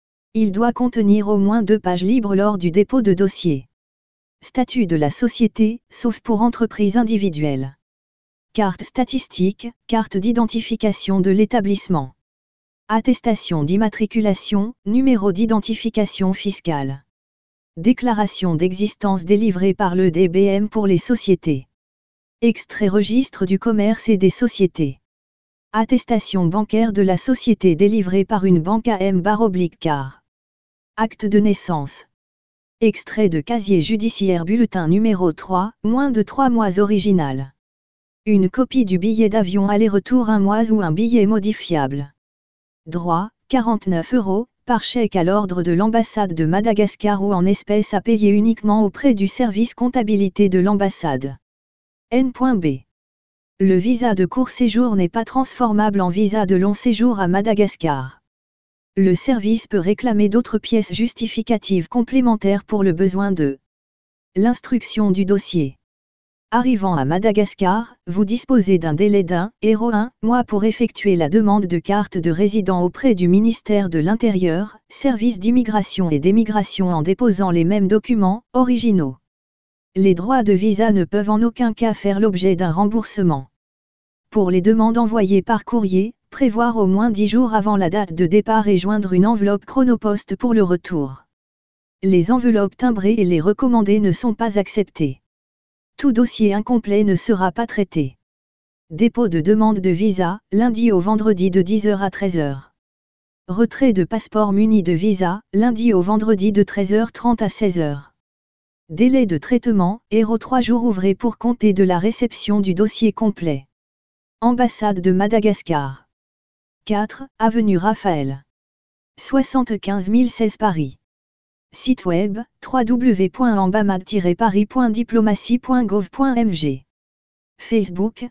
[SPEAKER 1] Il doit contenir au moins 2 pages libres lors du dépôt de dossier. Statut de la société, sauf pour entreprise individuelle. Carte statistique, carte d'identification de l'établissement. Attestation d'immatriculation, numéro d'identification fiscale. Déclaration d'existence délivrée par le DBM pour les sociétés. Extrait registre du commerce et des sociétés. Attestation bancaire de la société délivrée par une banque AM/car. Acte de naissance. Extrait de casier judiciaire bulletin numéro 3, moins de 3 mois original. Une copie du billet d'avion aller-retour 1 mois ou un billet modifiable. Droit, 49 €, par chèque à l'ordre de l'ambassade de Madagascar ou en espèces à payer uniquement auprès du service comptabilité de l'ambassade. N.B. Le visa de court séjour n'est pas transformable en visa de long séjour à Madagascar. Le service peut réclamer d'autres pièces justificatives complémentaires pour le besoin de l'instruction du dossier. Arrivant à Madagascar, vous disposez d'un délai d'1 mois pour effectuer la demande de carte de résident auprès du ministère de l'Intérieur, service d'immigration et d'émigration en déposant les mêmes documents, originaux. Les droits de visa ne peuvent en aucun cas faire l'objet d'un remboursement. Pour les demandes envoyées par courrier, prévoir au moins 10 jours avant la date de départ et joindre une enveloppe chronopost pour le retour. Les enveloppes timbrées et les recommandées ne sont pas acceptées. Tout dossier incomplet ne sera pas traité. Dépôt de demande de visa, lundi au vendredi de 10 h à 13 h. Retrait de passeport muni de visa, lundi au vendredi de 13h30 à 16 h. Délai de traitement, 3 jours ouvrés pour compter de la réception du dossier complet. Ambassade de Madagascar. 4, avenue Raphaël. 75 016 Paris. Site web, www.ambamad-paris.diplomatie.gov.mg. Facebook,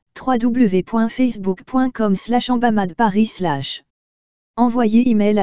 [SPEAKER 1] www.facebook.com/ambamadparis/. Envoyez email à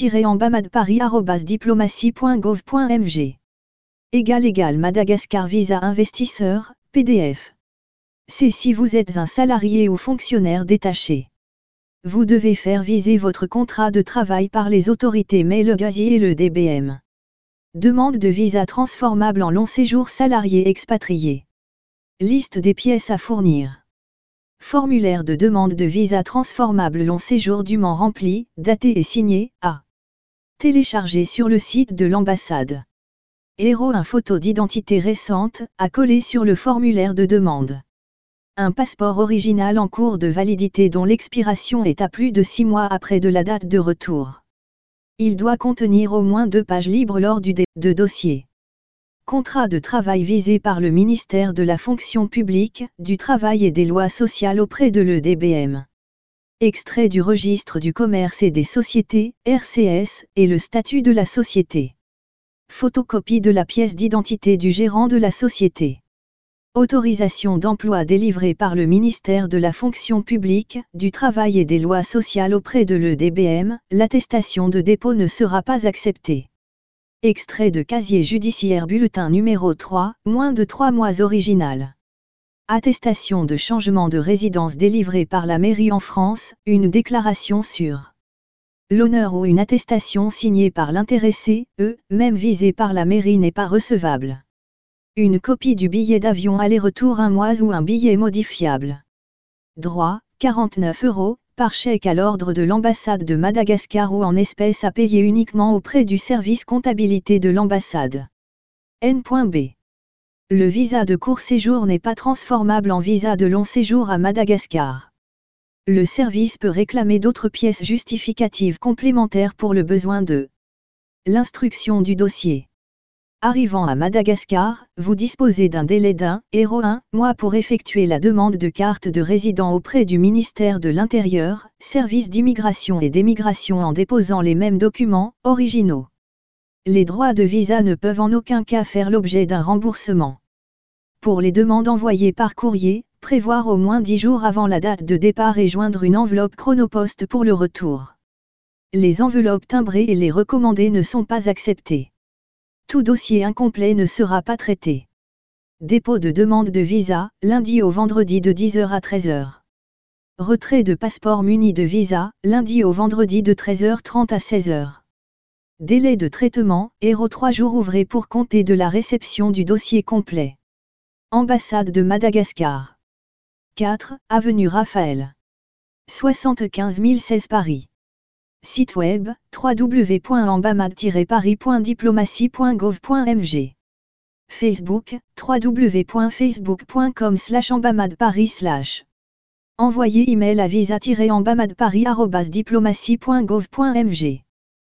[SPEAKER 1] visa-ambamadparis@diplomatie.gov.mg. = Madagascar Visa Investisseur, PDF. C'est si vous êtes un salarié ou fonctionnaire détaché. Vous devez faire viser votre contrat de travail par les autorités le gazier et le DBM. Demande de visa transformable en long séjour salarié expatrié. Liste des pièces à fournir. Formulaire de demande de visa transformable long séjour dûment rempli, daté et signé, à télécharger sur le site de l'ambassade. Une photo d'identité récente, à coller sur le formulaire de demande. Un passeport original en cours de validité dont l'expiration est à plus de 6 mois après de la date de retour. Il doit contenir au moins 2 pages libres lors du dépôt de dossier. Contrat de travail visé par le ministère de la fonction publique, du travail et des lois sociales auprès de l'EDBM. Extrait du registre du commerce et des sociétés, RCS, et le statut de la société. Photocopie de la pièce d'identité du gérant de la société. Autorisation d'emploi délivrée par le ministère de la fonction publique, du travail et des lois sociales auprès de l'EDBM, l'attestation de dépôt ne sera pas acceptée. Extrait de casier judiciaire bulletin numéro 3, moins de 3 mois original. Attestation de changement de résidence délivrée par la mairie en France, une déclaration sur l'honneur ou une attestation signée par l'intéressé, même visé par la mairie n'est pas recevable. Une copie du billet d'avion aller-retour 1 mois ou un billet modifiable. Droit, 49 €, par chèque à l'ordre de l'ambassade de Madagascar ou en espèces à payer uniquement auprès du service comptabilité de l'ambassade. N.B. Le visa de court séjour n'est pas transformable en visa de long séjour à Madagascar. Le service peut réclamer d'autres pièces justificatives complémentaires pour le besoin de l'instruction du dossier. Arrivant à Madagascar, vous disposez d'un délai d'1 mois pour effectuer la demande de carte de résident auprès du ministère de l'Intérieur, service d'immigration et d'émigration en déposant les mêmes documents originaux. Les droits de visa ne peuvent en aucun cas faire l'objet d'un remboursement. Pour les demandes envoyées par courrier, prévoir au moins 10 jours avant la date de départ et joindre une enveloppe chronopost pour le retour. Les enveloppes timbrées et les recommandées ne sont pas acceptées. Tout dossier incomplet ne sera pas traité. Dépôt de demande de visa, lundi au vendredi de 10h à 13h. Retrait de passeport muni de visa, lundi au vendredi de 13h30 à 16h. Délai de traitement, 3 jours ouvrés pour compter de la réception du dossier complet. Ambassade de Madagascar. 4, avenue Raphaël. 75 016 Paris. Site web, www.ambamad-paris.diplomatie.gov.mg. Facebook, www.facebook.com/ambamadparis/. Envoyez email à visa-ambamadparis@diplomatie.gov.mg.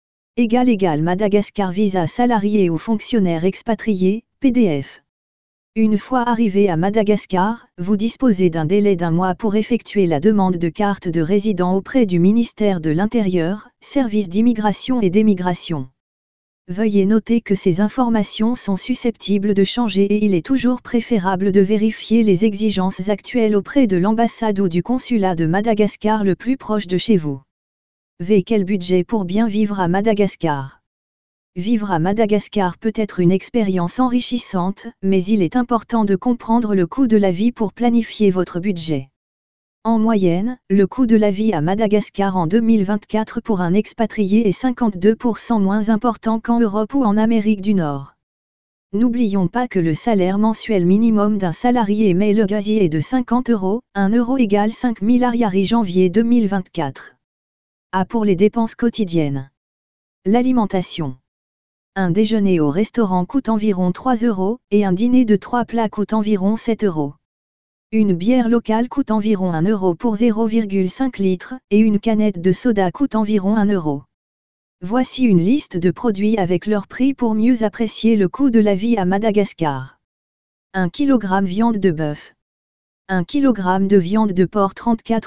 [SPEAKER 1] Madagascar visa salarié ou fonctionnaire expatrié, PDF. Une fois arrivé à Madagascar, vous disposez d'un délai d'1 mois pour effectuer la demande de carte de résident auprès du ministère de l'Intérieur, service d'immigration et d'émigration. Veuillez noter que ces informations sont susceptibles de changer et il est toujours préférable de vérifier les exigences actuelles auprès de l'ambassade ou du consulat de Madagascar le plus proche de chez vous. Quel budget pour bien vivre à Madagascar? Vivre à Madagascar peut être une expérience enrichissante, mais il est important de comprendre le coût de la vie pour planifier votre budget. En moyenne, le coût de la vie à Madagascar en 2024 pour un expatrié est 52% moins important qu'en Europe ou en Amérique du Nord. N'oublions pas que le salaire mensuel minimum d'un salarié Madagascar est de 50 €, 1 euro égale 5 000 janvier 2024. Pour les dépenses quotidiennes. L'alimentation. Un déjeuner au restaurant coûte environ 3 € et un dîner de 3 plats coûte environ 7 €. Une bière locale coûte environ 1 € pour 0,5 litres et une canette de soda coûte environ 1 €. Voici une liste de produits avec leur prix pour mieux apprécier le coût de la vie à Madagascar. 1 kg viande de bœuf. 1 kg de viande de porc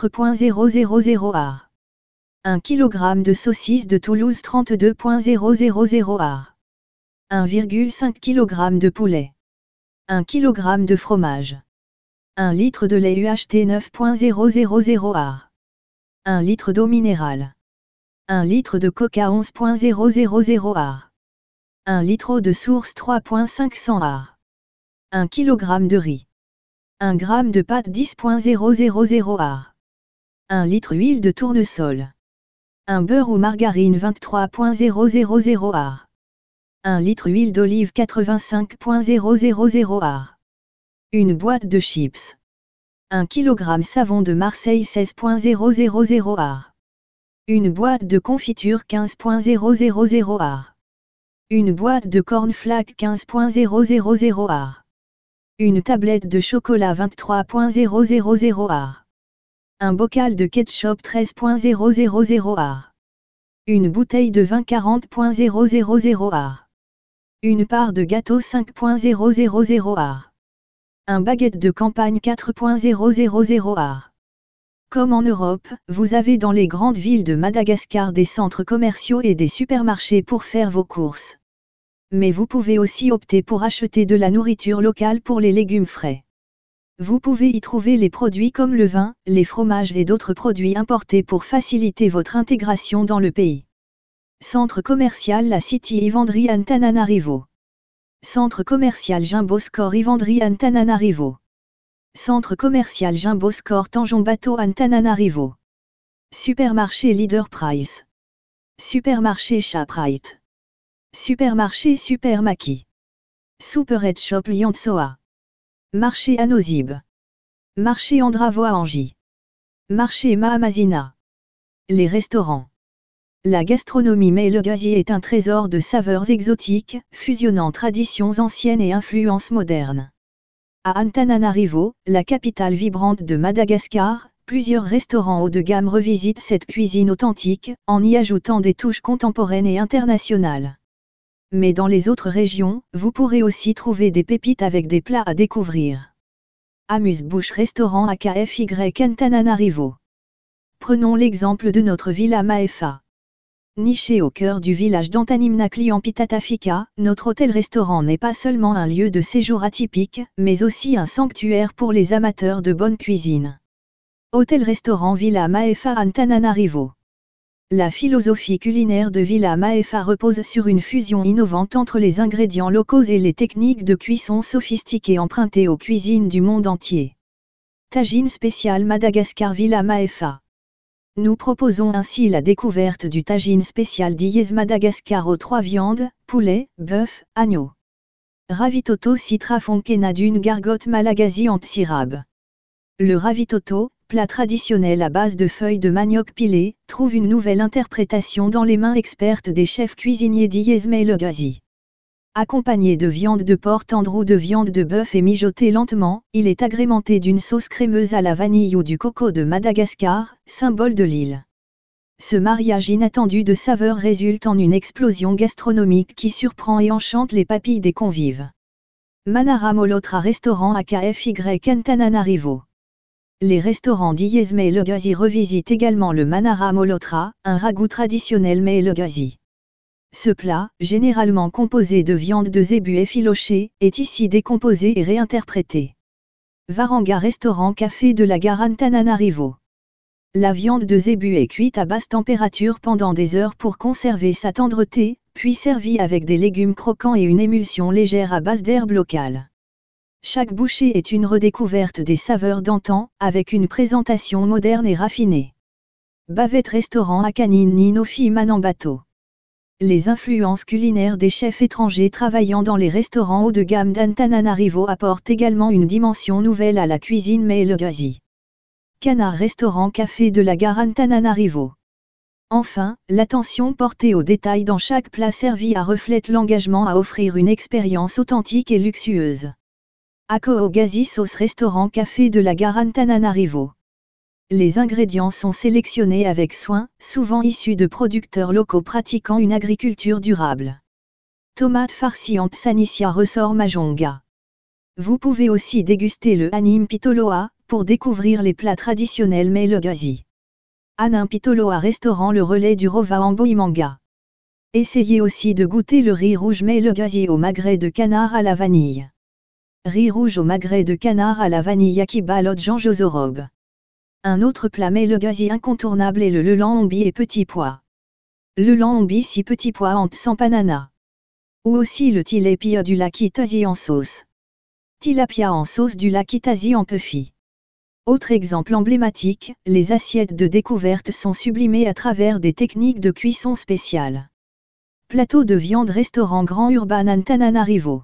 [SPEAKER 1] 34,000 ARS. 1 kg de saucisses de Toulouse 32,000 ARS. 1,5 kg de poulet. 1 kg de fromage. 1 litre de lait UHT 9,000 ARS. 1 litre d'eau minérale. 1 litre de coca 11,000 ARS. 1 litre de source 3,500 ARS. 1 kg de riz. 1 g de pâte 10,000 ARS. 1 litre huile de tournesol. 1 beurre ou margarine 23,000 ARS. 1 litre huile d'olive 85,000 ARS. Une boîte de chips. 1 kg savon de Marseille 16,000 ARS. Une boîte de confiture 15,000 ARS. Une boîte de cornflakes 15,000 ARS. Une tablette de chocolat 23,000 ARS. Un bocal de ketchup 13,000 ARS. Une bouteille de vin 40,000 ARS. Une part de gâteau 5,000 ARS. Un baguette de campagne 4,000 ARS. Comme en Europe, vous avez dans les grandes villes de Madagascar des centres commerciaux et des supermarchés pour faire vos courses. Mais vous pouvez aussi opter pour acheter de la nourriture locale pour les légumes frais. Vous pouvez y trouver les produits comme le vin, les fromages et d'autres produits importés pour faciliter votre intégration dans le pays. Centre commercial La City Ivandri Antananarivo. Centre commercial Jumbo Score Ivandri Antananarivo. Centre commercial Jumbo Score Tanjong Bateau Antananarivo. Supermarché Leader Price. Supermarché Shoprite. Supermarché Supermaki. Superhead Shop Liantsoa. Marché Anosib. Marché Andravoa Angie. Marché Mahamazina. Les restaurants. La gastronomie Malagasy est un trésor de saveurs exotiques, fusionnant traditions anciennes et influences modernes. À Antananarivo, la capitale vibrante de Madagascar, plusieurs restaurants haut de gamme revisitent cette cuisine authentique, en y ajoutant des touches contemporaines et internationales. Mais dans les autres régions, vous pourrez aussi trouver des pépites avec des plats à découvrir. Amuse-bouche restaurant à KFY Antananarivo. Prenons l'exemple de notre villa Maefa. Niché au cœur du village d'Antanimnakli en Pitatafika, notre hôtel-restaurant n'est pas seulement un lieu de séjour atypique, mais aussi un sanctuaire pour les amateurs de bonne cuisine. Hôtel-restaurant Villa Maefa Antananarivo. La philosophie culinaire de Villa Maefa repose sur une fusion innovante entre les ingrédients locaux et les techniques de cuisson sophistiquées empruntées aux cuisines du monde entier. Tagine spécial Madagascar Villa Maefa. Nous proposons ainsi la découverte du tagine spécial d'Iez Madagascar aux 3 viandes, poulet, bœuf, agneau. Ravitoto Citra Fonkena d'une gargote Malagasy en Psirab. Le ravitoto, plat traditionnel à base de feuilles de manioc pilées, trouve une nouvelle interprétation dans les mains expertes des chefs cuisiniers d'Iez Malagasy. Accompagné de viande de porc tendre ou de viande de bœuf et mijoté lentement, il est agrémenté d'une sauce crémeuse à la vanille ou du coco de Madagascar, symbole de l'île. Ce mariage inattendu de saveurs résulte en une explosion gastronomique qui surprend et enchante les papilles des convives. Manara Molotra restaurant à KFY Antananarivo. Les restaurants d'Iez Malagasy revisitent également le Manara Molotra, un ragoût traditionnel Malagasy. Ce plat, généralement composé de viande de zébu effilochée, est ici décomposé et réinterprété. Varanga restaurant café de la gare Antananarivo. La viande de zébu est cuite à basse température pendant des heures pour conserver sa tendreté, puis servie avec des légumes croquants et une émulsion légère à base d'herbes locales. Chaque bouchée est une redécouverte des saveurs d'antan, avec une présentation moderne et raffinée. Bavette restaurant à Canine Ninofi Manambato. Les influences culinaires des chefs étrangers travaillant dans les restaurants haut de gamme d'Antananarivo apportent également une dimension nouvelle à la cuisine Malagasy. Canard restaurant café de la gare Antananarivo. Enfin, l'attention portée aux détails dans chaque plat servi reflète l'engagement à offrir une expérience authentique et luxueuse. Akoagazi sauce restaurant café de la gare Antananarivo. Les ingrédients sont sélectionnés avec soin, souvent issus de producteurs locaux pratiquant une agriculture durable. Tomates farcies en Psanicia ressort Majonga. Vous pouvez aussi déguster le Anim Pitoloa, pour découvrir les plats traditionnels Malagasy. Anim Pitoloa restaurant le relais du Rova en Boimanga. Essayez aussi de goûter le riz rouge Malagasy au magret de canard à la vanille. Riz rouge au magret de canard à la vanille Akibalot Jean Josorob. Un autre plat Malagasy incontournable est le lelan-ombi et petits pois. Lelan-ombi si petits pois en psampanana. Ou aussi le tilapia du lac Itazi en sauce. Tilapia en sauce du lac Itazi en puffy. Autre exemple emblématique, les assiettes de découverte sont sublimées à travers des techniques de cuisson spéciales. Plateau de viande restaurant Grand Urban Antananarivo.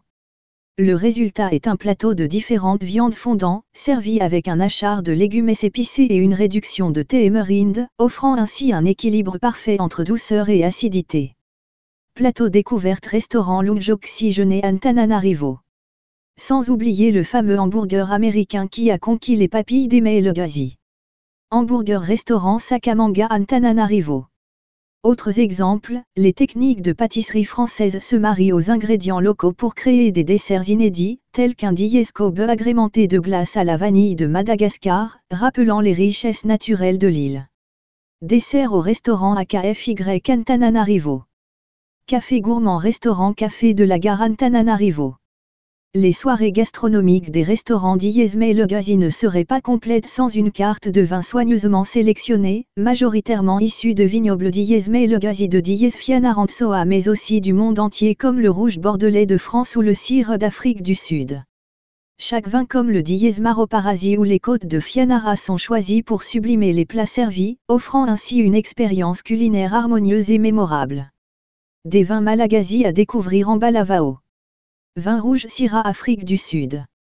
[SPEAKER 1] Le résultat est un plateau de différentes viandes fondant, servi avec un achar de légumes épicés et une réduction de témérinde, offrant ainsi un équilibre parfait entre douceur et acidité. Plateau découverte restaurant Lungjoksi Antananarivo. Sans oublier le fameux hamburger américain qui a conquis les papilles des Malagasy. Hamburger restaurant Sakamanga Antananarivo. Autres exemples, les techniques de pâtisserie française se marient aux ingrédients locaux pour créer des desserts inédits, tels qu'un diesco bœuf agrémenté de glace à la vanille de Madagascar, rappelant les richesses naturelles de l'île. Dessert au restaurant AKFY Antananarivo. Café gourmand restaurant café de la gare Antananarivo. Les soirées gastronomiques des restaurants d'Iez Malagasy ne seraient pas complètes sans une carte de vins soigneusement sélectionnée, majoritairement issue de vignobles d'Iez Malagasy de Diez Fianarantsoa mais aussi du monde entier comme le rouge bordelais de France ou le cidre d'Afrique du Sud. Chaque vin comme le Diez Maroparasi ou les côtes de Fianara sont choisis pour sublimer les plats servis, offrant ainsi une expérience culinaire harmonieuse et mémorable. Des vins Malagasy à découvrir en Balavao. Vin rouge Syrah Afrique du Sud.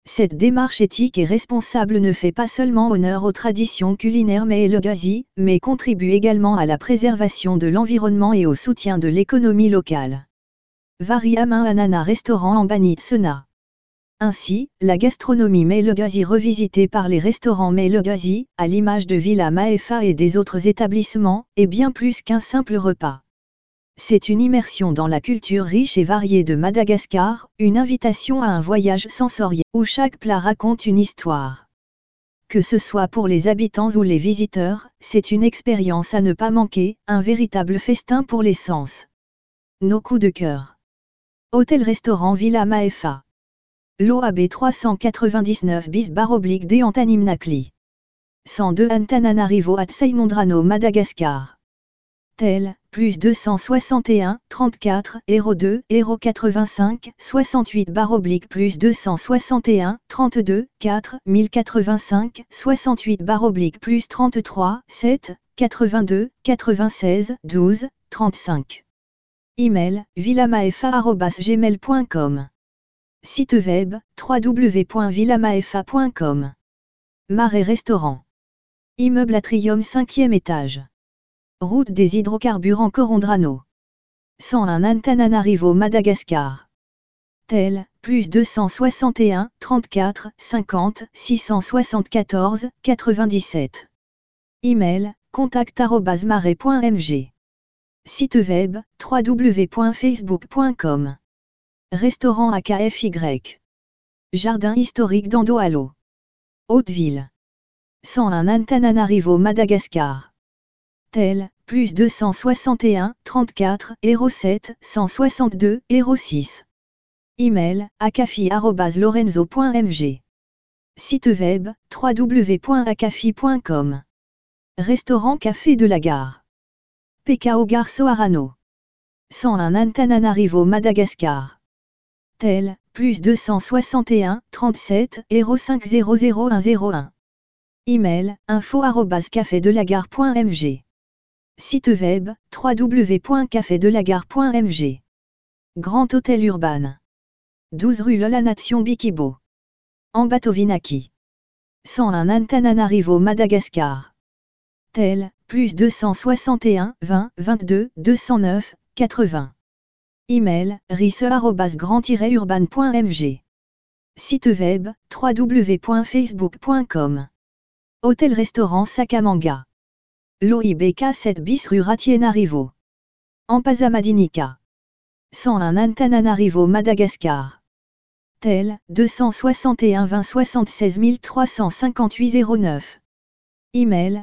[SPEAKER 1] Cette démarche éthique et responsable ne fait pas seulement honneur aux traditions culinaires mais contribue également à la préservation de l'environnement et au soutien de l'économie locale. Variam Anana Restaurant en Banitsena. Ainsi, la gastronomie Melegazi revisitée par les restaurants Melegazi, à l'image de Villa Maefa et des autres établissements, est bien plus qu'un simple repas. C'est une immersion dans la culture riche et variée de Madagascar, une invitation à un voyage sensoriel où chaque plat raconte une histoire. Que ce soit pour les habitants ou les visiteurs, c'est une expérience à ne pas manquer, un véritable festin pour les sens. Nos coups de cœur. Hôtel-restaurant Villa Maefa. L'OAB 399 bis /D Antanimnakli. 102 Antananarivo at Saimondrano Madagascar. Tel, plus 261, 34, 02, 085, 68 / plus 261, 32, 4, 1085, 68 / plus 33, 7, 82, 96, 12, 35. Email, villamaefa@gmail.com. Site web, www.villamaefa.com. Marais Restaurant. Immeuble Atrium 5e étage. Route des hydrocarbures en Corondrano. 101 Antananarivo Madagascar. Tel, plus 261, 34, 50, 674, 97. Email, contact@marais.mg. Site web, www.facebook.com. Restaurant AKFY. Jardin historique d'Andohalo. Hauteville. 101 Antananarivo Madagascar. Tel, plus 261, 34, 07, 162, 06. Email, akafi@lorenzo.mg. Site web, www.akafi.com. Restaurant Café de la Gare. PKO Garso Arano. 101 Antananarivo Madagascar. Tel, plus 261, 37, 0500101. Email, info@cafedelagare.mg. Site web, www.cafedelagare.mg. Grand Hôtel Urban. 12 rue Lola Nation Bikibo. Ambatovinaki. 101 Antananarivo Madagascar. Tel, plus 261, 20, 22, 209, 80. Email, risse@grand-urban.mg. Site web, www.facebook.com. Hôtel-restaurant Sakamanga. L'OIBK 7 bis rue Ratienarivo. Ampazamadinika. 101 Antananarivo Madagascar. Tel, 261 20 76 358 09. Email,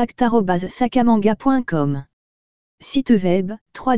[SPEAKER 1] contact@sakamanga.com. Site web,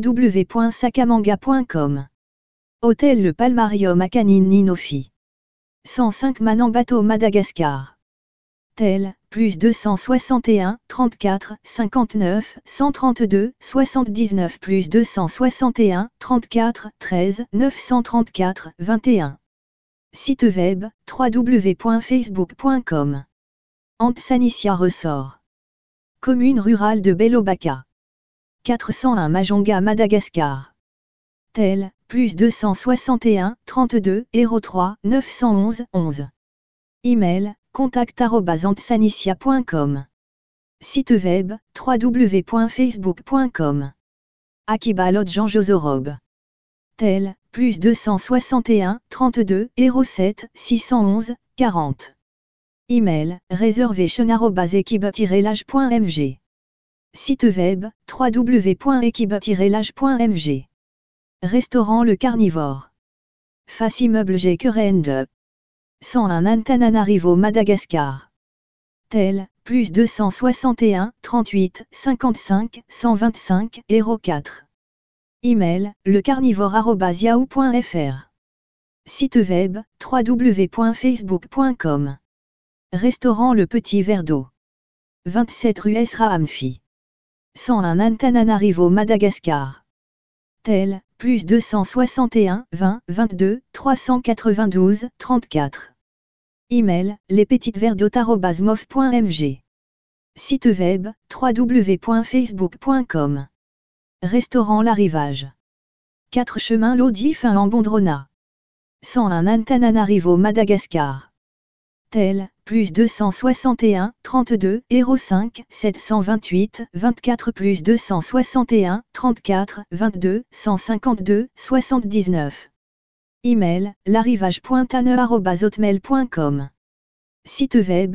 [SPEAKER 1] www.sakamanga.com. Hôtel Le Palmarium à Canine Ninofi. 105 Manambato Madagascar. Tel, plus 261, 34, 59, 132, 79 plus 261, 34, 13, 934, 21. Site web, www.facebook.com. Antsanicia Ressort. Commune rurale de Belobaka. 401 Majonga Madagascar. Tel, plus 261, 32, 03, 911, 11. Email, contact@antsanicia.com. Site web, www.facebook.com. Akiba Lodge Jean Josorob. Tel, plus 261, 32, 07, 611, 40. Email, reservation@equibe-lage.mg. Site web, www.equibe-lage.mg. Restaurant Le Carnivore. Face immeuble Jekeren 101 Antananarivo Madagascar. Tel, plus 261, 38, 55, 125, 04. Email, lecarnivore@yahoo.fr. Site web, www.facebook.com. Restaurant Le Petit Verre d'eau. 27 rue Esra Amfi. 101 Antananarivo Madagascar. Tel, plus 261, 20, 22, 392, 34. Email, lespetitesverdots@mov.mg. Site web, www.facebook.com. Restaurant L'Arrivage. 4 chemin Lodi fin Ambondrona. 101 Antananarivo Madagascar. tel, plus 261, 32, 05, 728, 24 plus 261, 34, 22, 152, 79. Email, larivage.tanne@hotmail.com. Site web,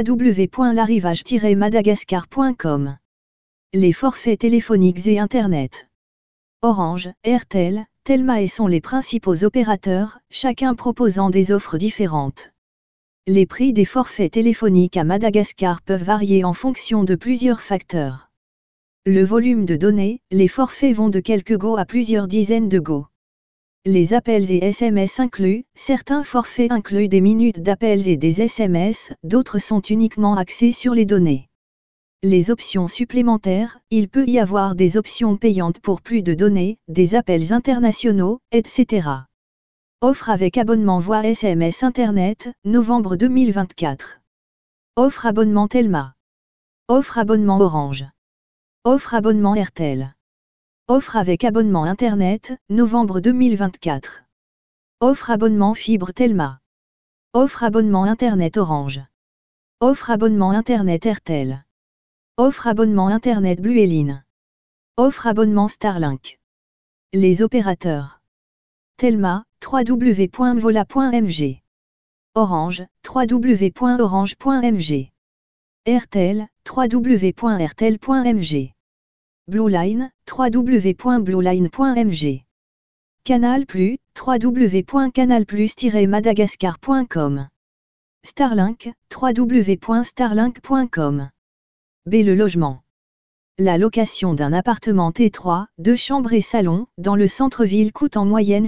[SPEAKER 1] www.larivage-madagascar.com. Les forfaits téléphoniques et Internet. Orange, Airtel, Telma et sont les principaux opérateurs, chacun proposant des offres différentes. Les prix des forfaits téléphoniques à Madagascar peuvent varier en fonction de plusieurs facteurs. Le volume de données, les forfaits vont de quelques Go à plusieurs dizaines de Go. Les appels et SMS inclus, certains forfaits incluent des minutes d'appels et des SMS, d'autres sont uniquement axés sur les données. Les options supplémentaires, il peut y avoir des options payantes pour plus de données, des appels internationaux, etc. Offre avec abonnement voix SMS Internet, novembre 2024. Offre abonnement Telma. Offre abonnement Orange. Offre abonnement Airtel. Offre avec abonnement Internet, novembre 2024. Offre abonnement fibre Telma. Offre abonnement Internet Orange. Offre abonnement Internet Airtel. Offre abonnement Internet Blueline. Offre abonnement Starlink. Les opérateurs. Telma, www.vola.mg. Orange, www.orange.mg. Airtel, www.airtel.mg. Blueline, www.blueline.mg. Canal+, www.canalplus-madagascar.com. Starlink, www.starlink.com. Le logement. La location d'un appartement T3, 2 chambres et salon, dans le centre-ville coûte en moyenne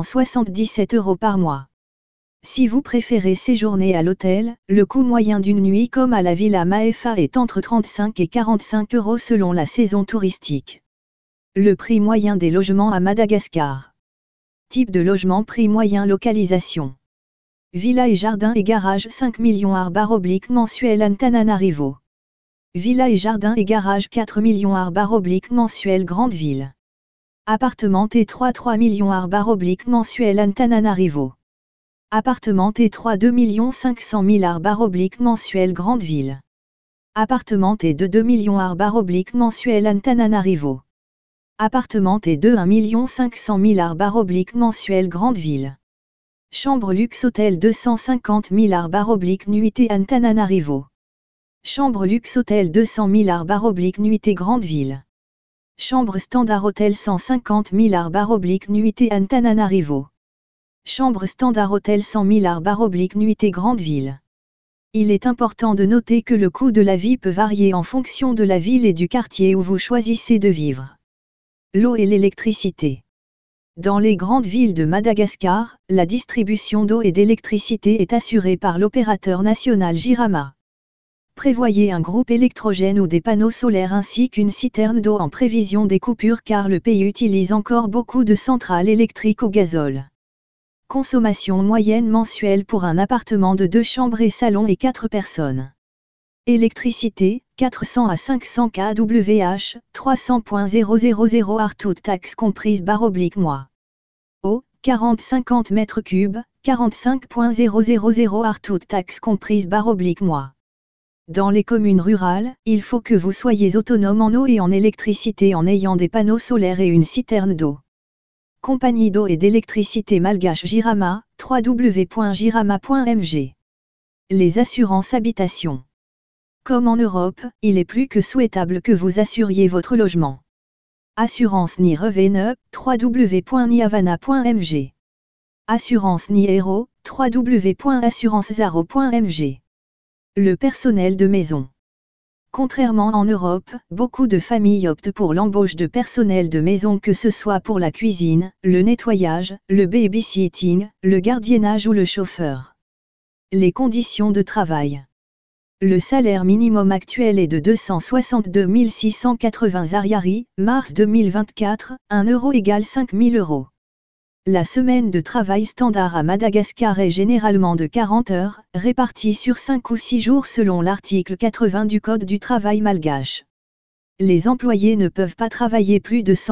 [SPEAKER 1] 677 € par mois. Si vous préférez séjourner à l'hôtel, le coût moyen d'une nuit comme à la Villa Maefa est entre 35 et 45 € selon la saison touristique. Le prix moyen des logements à Madagascar. Type de logement, prix moyen, localisation. Villa et jardin et garage 5 millions / mensuel Antananarivo. Villa et jardin et garage 4 millions / mensuel Grande Ville. Appartement T3 3 millions / mensuel Antananarivo. Appartement T3 2 500 000 / mensuel Grande Ville. Appartement T2 2 millions / mensuel Antananarivo. Appartement T2 1 500 000 / mensuel Grande Ville. Chambre luxe hôtel 250 000 / nuitée Antananarivo. Chambre luxe hôtel 200 000 / nuitée Grande Ville. Chambre standard hôtel 150 000 / nuitée Antananarivo. Chambre standard hôtel 100 000 / nuitée Grande Ville. Il est important de noter que le coût de la vie peut varier en fonction de la ville et du quartier où vous choisissez de vivre. L'eau et l'électricité. Dans les grandes villes de Madagascar, la distribution d'eau et d'électricité est assurée par l'opérateur national Jirama. Prévoyez un groupe électrogène ou des panneaux solaires ainsi qu'une citerne d'eau en prévision des coupures car le pays utilise encore beaucoup de centrales électriques au gazole. Consommation moyenne mensuelle pour un appartement de 2 chambres et salon et 4 personnes. Électricité, 400 à 500 kWh, 300.000 art toutes taxes comprises / mois. Eau, 40-50 mètres cubes, 45.000 art toutes taxes comprises / mois. Dans les communes rurales, il faut que vous soyez autonome en eau et en électricité en ayant des panneaux solaires et une citerne d'eau. Compagnie d'eau et d'électricité malgache Jirama, www.jirama.mg. Les assurances habitation. Comme en Europe, il est plus que souhaitable que vous assuriez votre logement. Assurance ni Revene, www.niavana.mg. Assurance ni Hero, www.assurancezaro.mg. Le personnel de maison. Contrairement en Europe, beaucoup de familles optent pour l'embauche de personnel de maison que ce soit pour la cuisine, le nettoyage, le babysitting, le gardiennage ou le chauffeur. Les conditions de travail. Le salaire minimum actuel est de 262 680 ariary, mars 2024, 1 € égale 5 000 €. La semaine de travail standard à Madagascar est généralement de 40 heures, répartie sur 5 ou 6 jours selon l'article 80 du Code du travail malgache. Les employés ne peuvent pas travailler plus de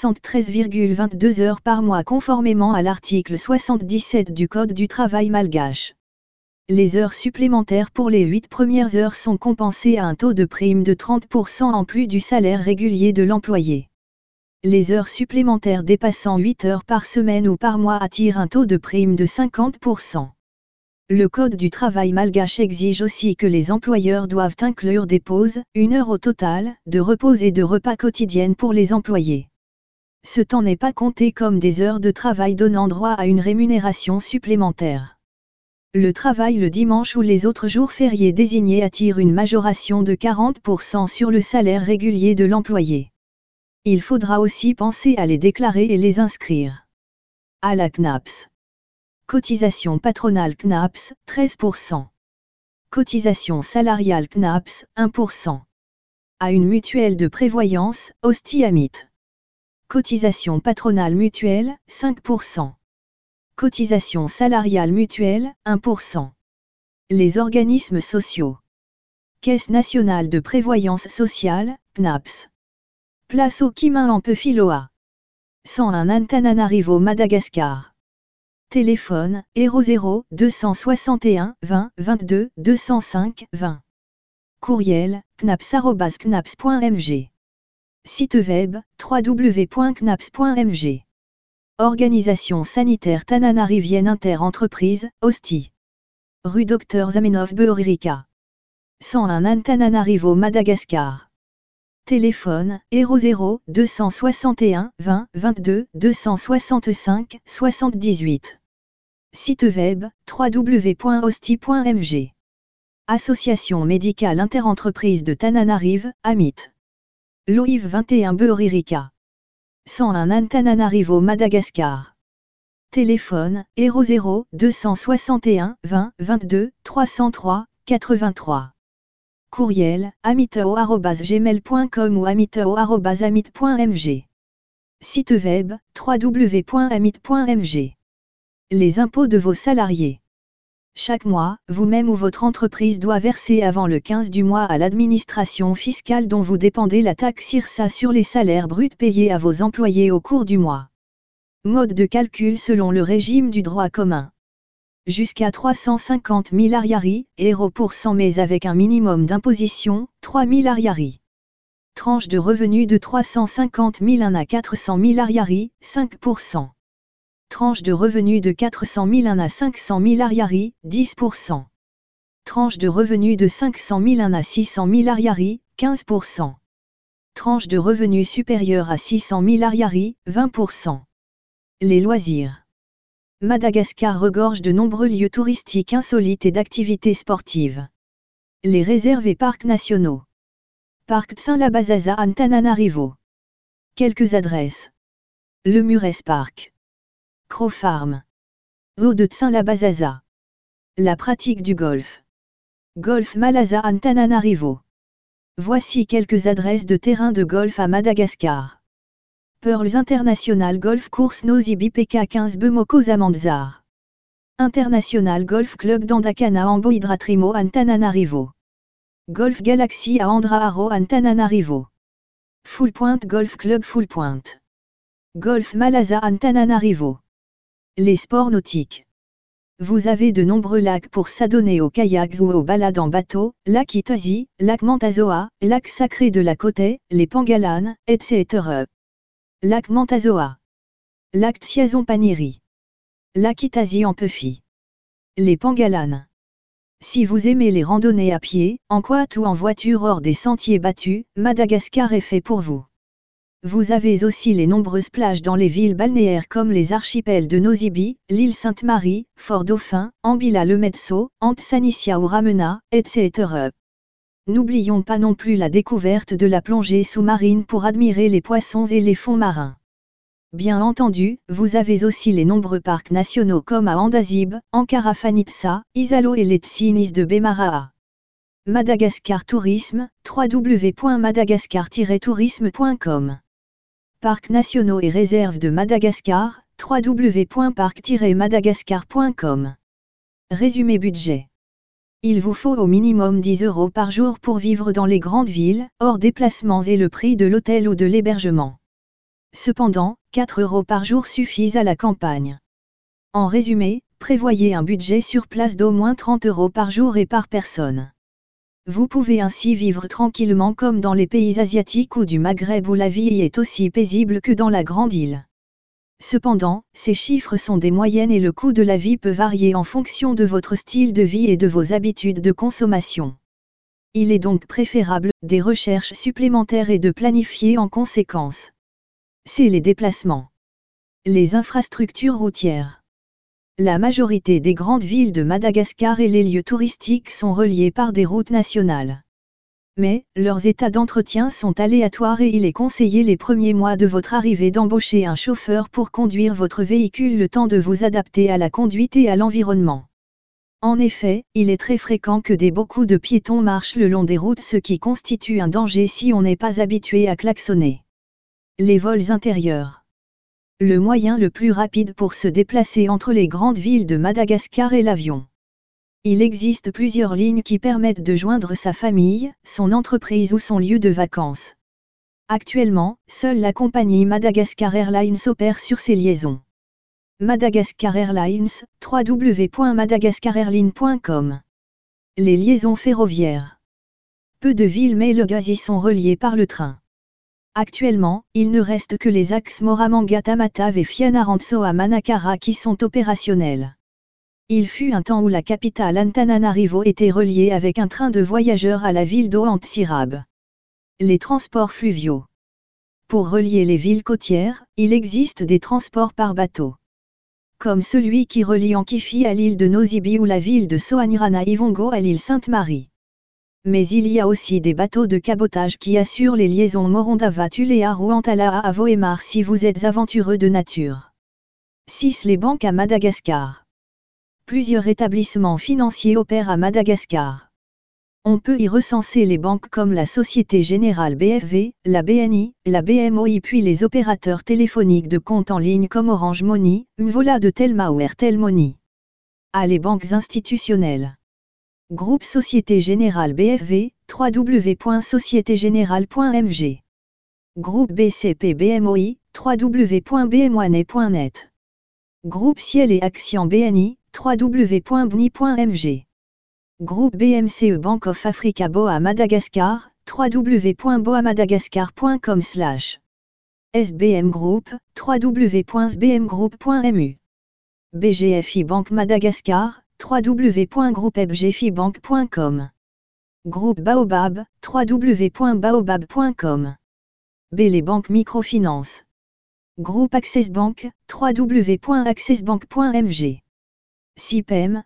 [SPEAKER 1] 173,22 heures par mois conformément à l'article 77 du Code du travail malgache. Les heures supplémentaires pour les 8 premières heures sont compensées à un taux de prime de 30% en plus du salaire régulier de l'employé. Les heures supplémentaires dépassant 8 heures par semaine ou par mois attirent un taux de prime de 50%. Le Code du travail malgache exige aussi que les employeurs doivent inclure des pauses, 1 heure au total, de repos et de repas quotidiennes pour les employés. Ce temps n'est pas compté comme des heures de travail donnant droit à une rémunération supplémentaire. Le travail le dimanche ou les autres jours fériés désignés attire une majoration de 40% sur le salaire régulier de l'employé. Il faudra aussi penser à les déclarer et les inscrire. À la CNAPS. Cotisation patronale CNAPS, 13%. Cotisation salariale CNAPS, 1%. À une mutuelle de prévoyance, Osti-Amit. Cotisation patronale mutuelle, 5%. Cotisation salariale mutuelle, 1%. Les organismes sociaux. Caisse nationale de prévoyance sociale, CNAPS. Place au Kimin en Pefiloa. 101 Antananarivo, Madagascar. Téléphone, 00 261 20 22 205 20. Courriel, knaps@knaps.mg. Site web, www.knaps.mg. Organisation sanitaire Tananarivienne Inter-Entreprise, Osti. Rue Dr Zamenhof Beuririka. 101 Antananarivo, Madagascar. Téléphone, 00 261 20 22 265 78. Site web, www.osti.mg. Association médicale interentreprise de Tananarive, Amit. Loïv 21 Beuririka. 101 Antananarivo, Madagascar. Téléphone, 00 261 20 22 303 83. Courriel, amitao@gmail.com ou amitao@amit.mg. Site web, www.amit.mg. Les impôts de vos salariés. Chaque mois, vous-même ou votre entreprise doit verser avant le 15 du mois à l'administration fiscale dont vous dépendez la taxe IRSA sur les salaires bruts payés à vos employés au cours du mois. Mode de calcul selon le régime du droit commun. Jusqu'à 350 000 ariari, euros pour 100 mais avec un minimum d'imposition, 3 000 ariari. Tranche de revenus de 350 000 à 400 000 ariari, 5%. Tranche de revenus de 400 000 à 500 000 ariari, 10%. Tranche de revenus de 500 000 à 600 000 ariari, 15%. Tranche de revenus supérieure à 600 000 ariari, 20%. Les loisirs. Madagascar regorge de nombreux lieux touristiques insolites et d'activités sportives. Les réserves et parcs nationaux. Parc Tsin-la-Bazaza Antananarivo. Quelques adresses. Le Mures Park. Crow Farm. Zoo de Tsin-la-Bazaza. La pratique du golf. Golf Malaza Antananarivo. Voici quelques adresses de terrains de golf à Madagascar. Pearls International Golf Course Nosibi PK 15 Bemoko Zamandzar. International Golf Club d'Andakana Ambo Hydratrimo Antananarivo. Golf Galaxy à Andraharo Antananarivo. Full Point Golf Club Full Point. Golf Malaza Antananarivo. Les sports nautiques. Vous avez de nombreux lacs pour s'adonner aux kayaks ou aux balades en bateau, lac Itazi, lac Mantazoa, lac sacré de la Côte, les Pangalanes, etc. Lac Mantazoa. Lac Tsiazon Paniri. Lac Itazi en Pefi. Les Pangalanes. Si vous aimez les randonnées à pied, en quad ou en voiture hors des sentiers battus, Madagascar est fait pour vous. Vous avez aussi les nombreuses plages dans les villes balnéaires comme les archipels de Nosibi, l'île Sainte-Marie, Fort-Dauphin, Ambila-le-Metso, Ampsanicia ou Ramena, etc. N'oublions pas non plus la découverte de la plongée sous-marine pour admirer les poissons et les fonds marins. Bien entendu, vous avez aussi les nombreux parcs nationaux comme à Andazib, Ankarafanitsa, Isalo et les Tsinis de Bemaraha. Madagascar Tourisme, www.madagascar-tourisme.com. Parcs nationaux et réserves de Madagascar, www.parc-madagascar.com. Résumé budget. Il vous faut au minimum 10 € par jour pour vivre dans les grandes villes, hors déplacements et le prix de l'hôtel ou de l'hébergement. Cependant, 4 € par jour suffisent à la campagne. En résumé, prévoyez un budget sur place d'au moins 30 € par jour et par personne. Vous pouvez ainsi vivre tranquillement comme dans les pays asiatiques ou du Maghreb où la vie y est aussi paisible que dans la grande île. Cependant, ces chiffres sont des moyennes et le coût de la vie peut varier en fonction de votre style de vie et de vos habitudes de consommation. Il est donc préférable des recherches supplémentaires et de planifier en conséquence. C'est les déplacements. Les infrastructures routières. La majorité des grandes villes de Madagascar et les lieux touristiques sont reliés par des routes nationales. Mais, leurs états d'entretien sont aléatoires et il est conseillé les premiers mois de votre arrivée d'embaucher un chauffeur pour conduire votre véhicule le temps de vous adapter à la conduite et à l'environnement. En effet, il est très fréquent que beaucoup de piétons marchent le long des routes, ce qui constitue un danger si on n'est pas habitué à klaxonner. Les vols intérieurs. Le moyen le plus rapide pour se déplacer entre les grandes villes de Madagascar est l'avion. Il existe plusieurs lignes qui permettent de joindre sa famille, son entreprise ou son lieu de vacances. Actuellement, seule la compagnie Madagascar Airlines opère sur ces liaisons. Madagascar Airlines, www.madagascarairlines.com. Les liaisons ferroviaires. Peu de villes mais le gaz y sont reliées par le train. Actuellement, il ne reste que les axes Moramanga-Tamatave et Fianarantsoa à Manakara qui sont opérationnels. Il fut un temps où la capitale Antananarivo était reliée avec un train de voyageurs à la ville d'Oantsirab. Les transports fluviaux. Pour relier les villes côtières, il existe des transports par bateau. Comme celui qui relie Ankifi à l'île de Nosibi ou la ville de Soanirana-Ivongo à l'île Sainte-Marie. Mais il y a aussi des bateaux de cabotage qui assurent les liaisons Morondava-Tulea-Ruantala à Voémar si vous êtes aventureux de nature. 6. Les banques à Madagascar. Plusieurs établissements financiers opèrent à Madagascar. On peut y recenser les banques comme la Société Générale BFV, la BNI, la BMOI puis les opérateurs téléphoniques de compte en ligne comme Orange Money, Mvola de Telma ou Airtel Money. A. Les banques institutionnelles. Groupe Société Générale BFV, www.sociétégénérale.mg. Groupe BCP BMOI, www.bmoney.net. Groupe Ciel et Actions BNI, www.bni.mg. Groupe BMCE Bank of Africa Boa Madagascar, www.boamadagascar.com/. SBM Group, www.sbmgroup.mu. BGFI Banque Madagascar, www.groupebgfibank.com. Groupe Baobab, www.baobab.com. B. Les banques microfinance. Groupe Access Bank, www.accessbank.mg. CIPEM,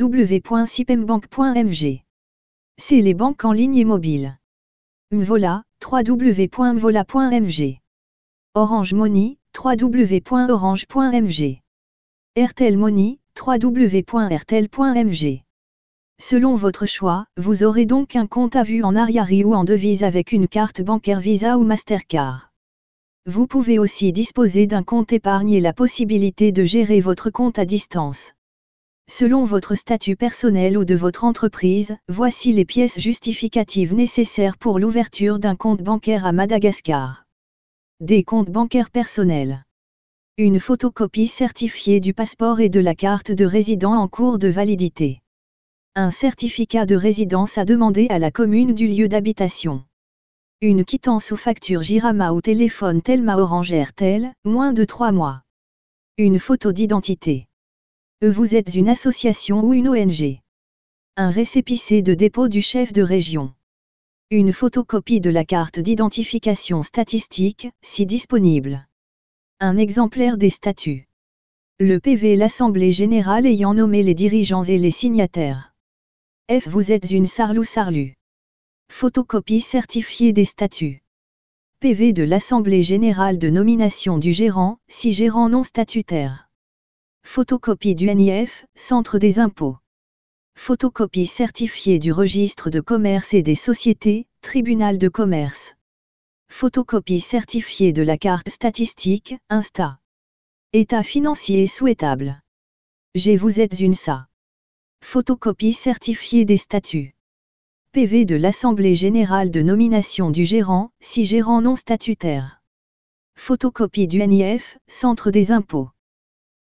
[SPEAKER 1] www.cipembank.mg. C. Les banques en ligne et mobiles. Mvola, www.mvola.mg. Orange Money, www.orange.mg. Airtel Money, www.airtel.mg. Selon votre choix, vous aurez donc un compte à vue en Ariary ou en devise avec une carte bancaire Visa ou Mastercard. Vous pouvez aussi disposer d'un compte épargne et la possibilité de gérer votre compte à distance. Selon votre statut personnel ou de votre entreprise, voici les pièces justificatives nécessaires pour l'ouverture d'un compte bancaire à Madagascar. Des comptes bancaires personnels. Une photocopie certifiée du passeport et de la carte de résident en cours de validité. Un certificat de résidence à demander à la commune du lieu d'habitation. Une quittance ou facture Girama ou téléphone Telma Orange Airtel, moins de 3 mois. Une photo d'identité. Vous êtes une association ou une ONG. Un récépissé de dépôt du chef de région. Une photocopie de la carte d'identification statistique, si disponible. Un exemplaire des statuts. Le PV l'Assemblée Générale ayant nommé les dirigeants et les signataires. F. Vous êtes une SARL ou SARLU. Photocopie certifiée des statuts. PV de l'Assemblée Générale de nomination du gérant, si gérant non statutaire. Photocopie du NIF, Centre des impôts. Photocopie certifiée du registre de commerce et des sociétés, Tribunal de commerce. Photocopie certifiée de la carte statistique, Insta. État financier souhaitable. G. Vous êtes une SA. Photocopie certifiée des statuts. PV de l'Assemblée Générale de nomination du gérant, si gérant non statutaire. Photocopie du NIF, Centre des impôts.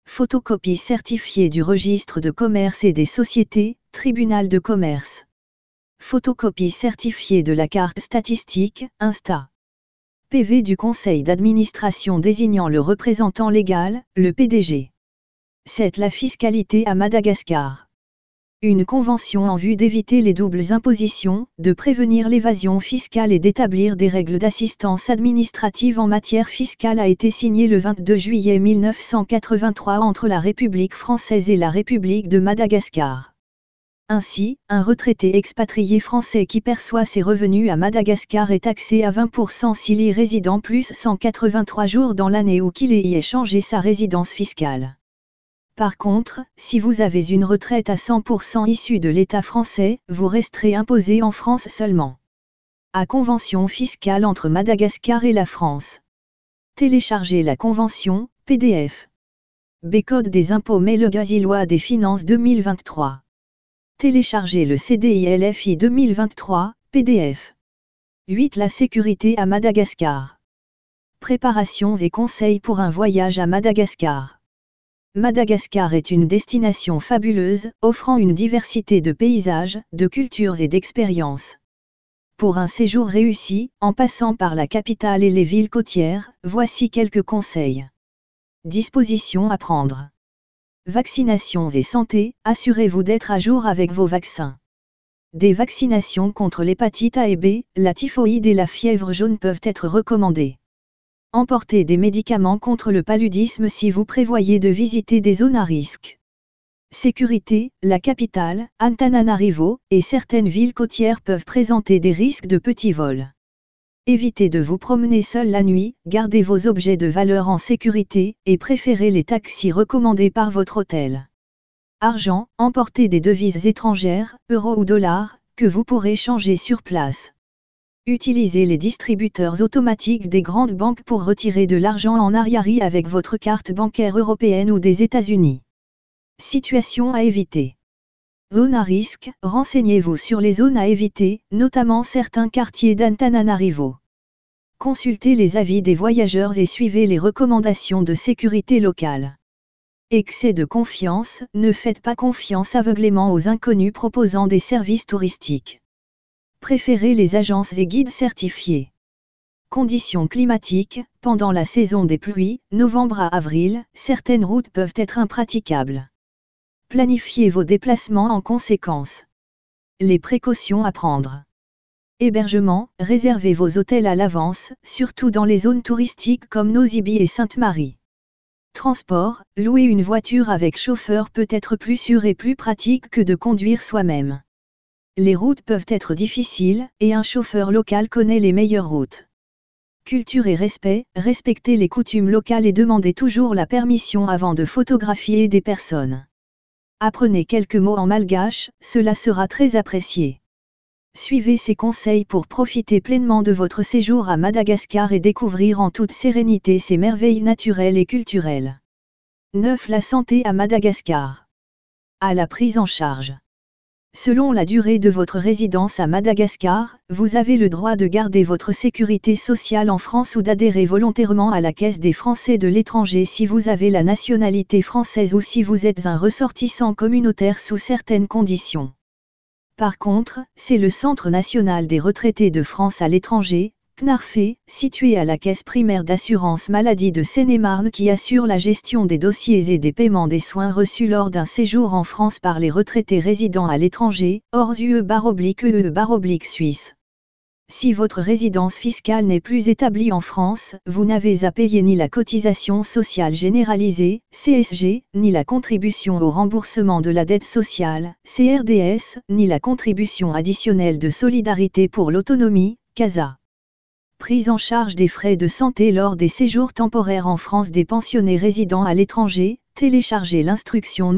[SPEAKER 1] Photocopie certifiée du registre de commerce et des sociétés, tribunal de commerce. Photocopie certifiée de la carte statistique, Insta. PV du conseil d'administration désignant le représentant légal, le PDG. 7. La fiscalité à Madagascar. Une convention en vue d'éviter les doubles impositions, de prévenir l'évasion fiscale et d'établir des règles d'assistance administrative en matière fiscale a été signée le 22 juillet 1983 entre la République française et la République de Madagascar. Ainsi, un retraité expatrié français qui perçoit ses revenus à Madagascar est taxé à 20% s'il y réside plus 183 jours dans l'année ou qu'il y ait changé sa résidence fiscale. Par contre, si vous avez une retraite à 100% issue de l'État français, vous resterez imposé en France seulement. À convention fiscale entre Madagascar et la France. Téléchargez la convention, PDF. B-Code des impôts mais le Gazilois des finances 2023. Téléchargez le CDI-LFI 2023, PDF. 8. La sécurité à Madagascar. Préparations et conseils pour un voyage à Madagascar. Madagascar est une destination fabuleuse, offrant une diversité de paysages, de cultures et d'expériences. Pour un séjour réussi, en passant par la capitale et les villes côtières, voici quelques conseils. Dispositions à prendre. Vaccinations et santé, assurez-vous d'être à jour avec vos vaccins. Des vaccinations contre l'hépatite A et B, la typhoïde et la fièvre jaune peuvent être recommandées. Emportez des médicaments contre le paludisme si vous prévoyez de visiter des zones à risque. Sécurité, la capitale, Antananarivo, et certaines villes côtières peuvent présenter des risques de petits vols. Évitez de vous promener seul la nuit, gardez vos objets de valeur en sécurité, et préférez les taxis recommandés par votre hôtel. Argent, emportez des devises étrangères, euros ou dollars, que vous pourrez changer sur place. Utilisez les distributeurs automatiques des grandes banques pour retirer de l'argent en arrière avec votre carte bancaire européenne ou des États-Unis. Situation à éviter. Zone à risque, renseignez-vous sur les zones à éviter, notamment certains quartiers d'Antananarivo. Consultez les avis des voyageurs et suivez les recommandations de sécurité locale. Excès de confiance, ne faites pas confiance aveuglément aux inconnus proposant des services touristiques. Préférez les agences et guides certifiés. Conditions climatiques, pendant la saison des pluies, novembre à avril, certaines routes peuvent être impraticables. Planifiez vos déplacements en conséquence. Les précautions à prendre. Hébergement, réservez vos hôtels à l'avance, surtout dans les zones touristiques comme Nosy-Be et Sainte-Marie. Transport, louer une voiture avec chauffeur peut être plus sûr et plus pratique que de conduire soi-même. Les routes peuvent être difficiles, et un chauffeur local connaît les meilleures routes. Culture et respect, respectez les coutumes locales et demandez toujours la permission avant de photographier des personnes. Apprenez quelques mots en malgache, cela sera très apprécié. Suivez ces conseils pour profiter pleinement de votre séjour à Madagascar et découvrir en toute sérénité ses merveilles naturelles et culturelles. 9. La santé à Madagascar. À la prise en charge. Selon la durée de votre résidence à Madagascar, vous avez le droit de garder votre sécurité sociale en France ou d'adhérer volontairement à la Caisse des Français de l'étranger si vous avez la nationalité française ou si vous êtes un ressortissant communautaire sous certaines conditions. Par contre, c'est le Centre national des retraités de France à l'étranger, CNARFE, situé à la Caisse primaire d'assurance maladie de Seine-et-Marne qui assure la gestion des dossiers et des paiements des soins reçus lors d'un séjour en France par les retraités résidant à l'étranger, hors UE/Suisse. Si votre résidence fiscale n'est plus établie en France, vous n'avez à payer ni la cotisation sociale généralisée, CSG, ni la contribution au remboursement de la dette sociale, CRDS, ni la contribution additionnelle de solidarité pour l'autonomie, CASA. Prise en charge des frais de santé lors des séjours temporaires en France des pensionnés résidant à l'étranger, téléchargez l'instruction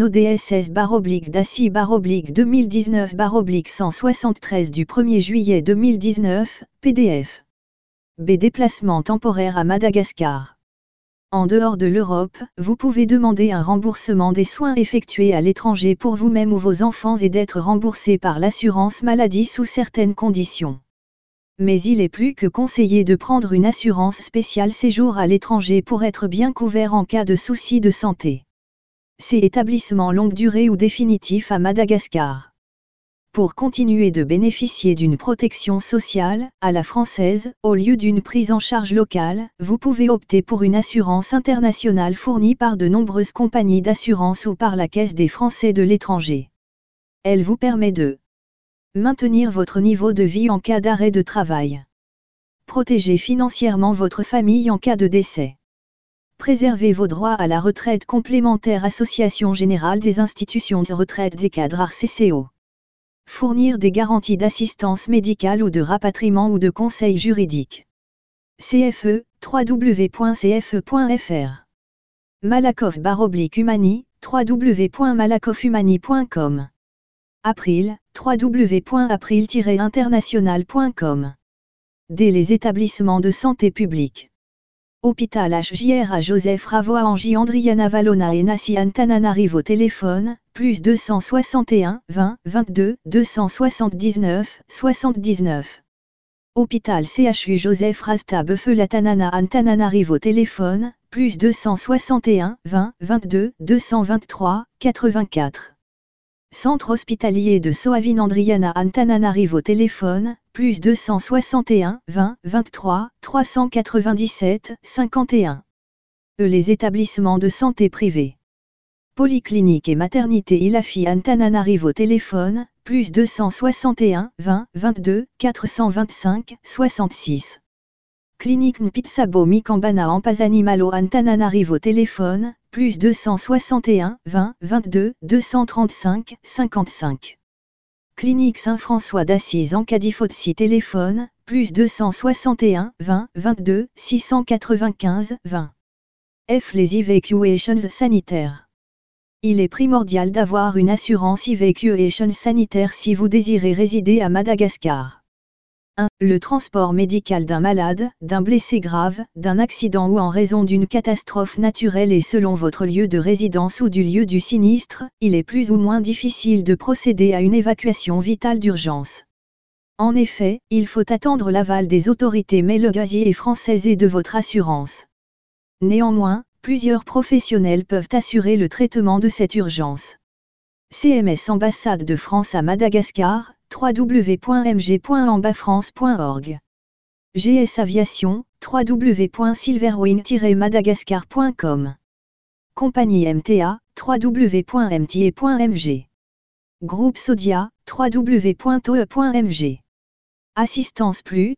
[SPEAKER 1] NODSS/DACI/2019/173 du 1er juillet 2019, PDF. B. Déplacement temporaire à Madagascar. En dehors de l'Europe, vous pouvez demander un remboursement des soins effectués à l'étranger pour vous-même ou vos enfants et d'être remboursé par l'assurance maladie sous certaines conditions. Mais il est plus que conseillé de prendre une assurance spéciale séjour à l'étranger pour être bien couvert en cas de soucis de santé. C'est établissement longue durée ou définitif à Madagascar. Pour continuer de bénéficier d'une protection sociale, à la française, au lieu d'une prise en charge locale, vous pouvez opter pour une assurance internationale fournie par de nombreuses compagnies d'assurance ou par la Caisse des Français de l'étranger. Elle vous permet de maintenir votre niveau de vie en cas d'arrêt de travail. Protéger financièrement votre famille en cas de décès. Préservez vos droits à la retraite complémentaire. Association générale des institutions de retraite des cadres ARCCO. Fournir des garanties d'assistance médicale ou de rapatriement ou de conseil juridique. CFE, www.cfe.fr. Malakoff-Humani, www.malakoffhumani.com. April, www.april-international.com. D. Les établissements de santé publique. Hôpital HJR à Joseph Ravoa Angie Andriana Valona et Nassi Antananarivo téléphone, plus 261 20 22 279 79. Hôpital CHU Joseph Rasta Befelatanana Antananarivo téléphone, plus 261 20 22 223 84. Centre hospitalier de Soavin Andriana Antananarivo téléphone, plus 261 20 23 397 51. Les établissements de santé privés. Polyclinique et maternité Ilafi Antananarivo téléphone, plus 261 20 22 425 66. Clinique Mpitsabo Mikambana Ampazani Malo Antananarivo téléphone, plus 261 20 22 235 55. Clinique Saint-François d'Assise en Cadifotsi téléphone, plus 261 20 22 695 20. F. Les evacuations sanitaires. Il est primordial d'avoir une assurance evacuation sanitaire si vous désirez résider à Madagascar. 1. Le transport médical d'un malade, d'un blessé grave, d'un accident ou en raison d'une catastrophe naturelle et selon votre lieu de résidence ou du lieu du sinistre, il est plus ou moins difficile de procéder à une évacuation vitale d'urgence. En effet, il faut attendre l'aval des autorités malagasy et françaises et de votre assurance. Néanmoins, plusieurs professionnels peuvent assurer le traitement de cette urgence. CMS Ambassade de France à Madagascar, www.mg.ambafrance.org. GS Aviation, www.silverwing-madagascar.com. Compagnie MTA, www.mta.mg. Groupe Sodia, www.toe.mg. Assistance Plus,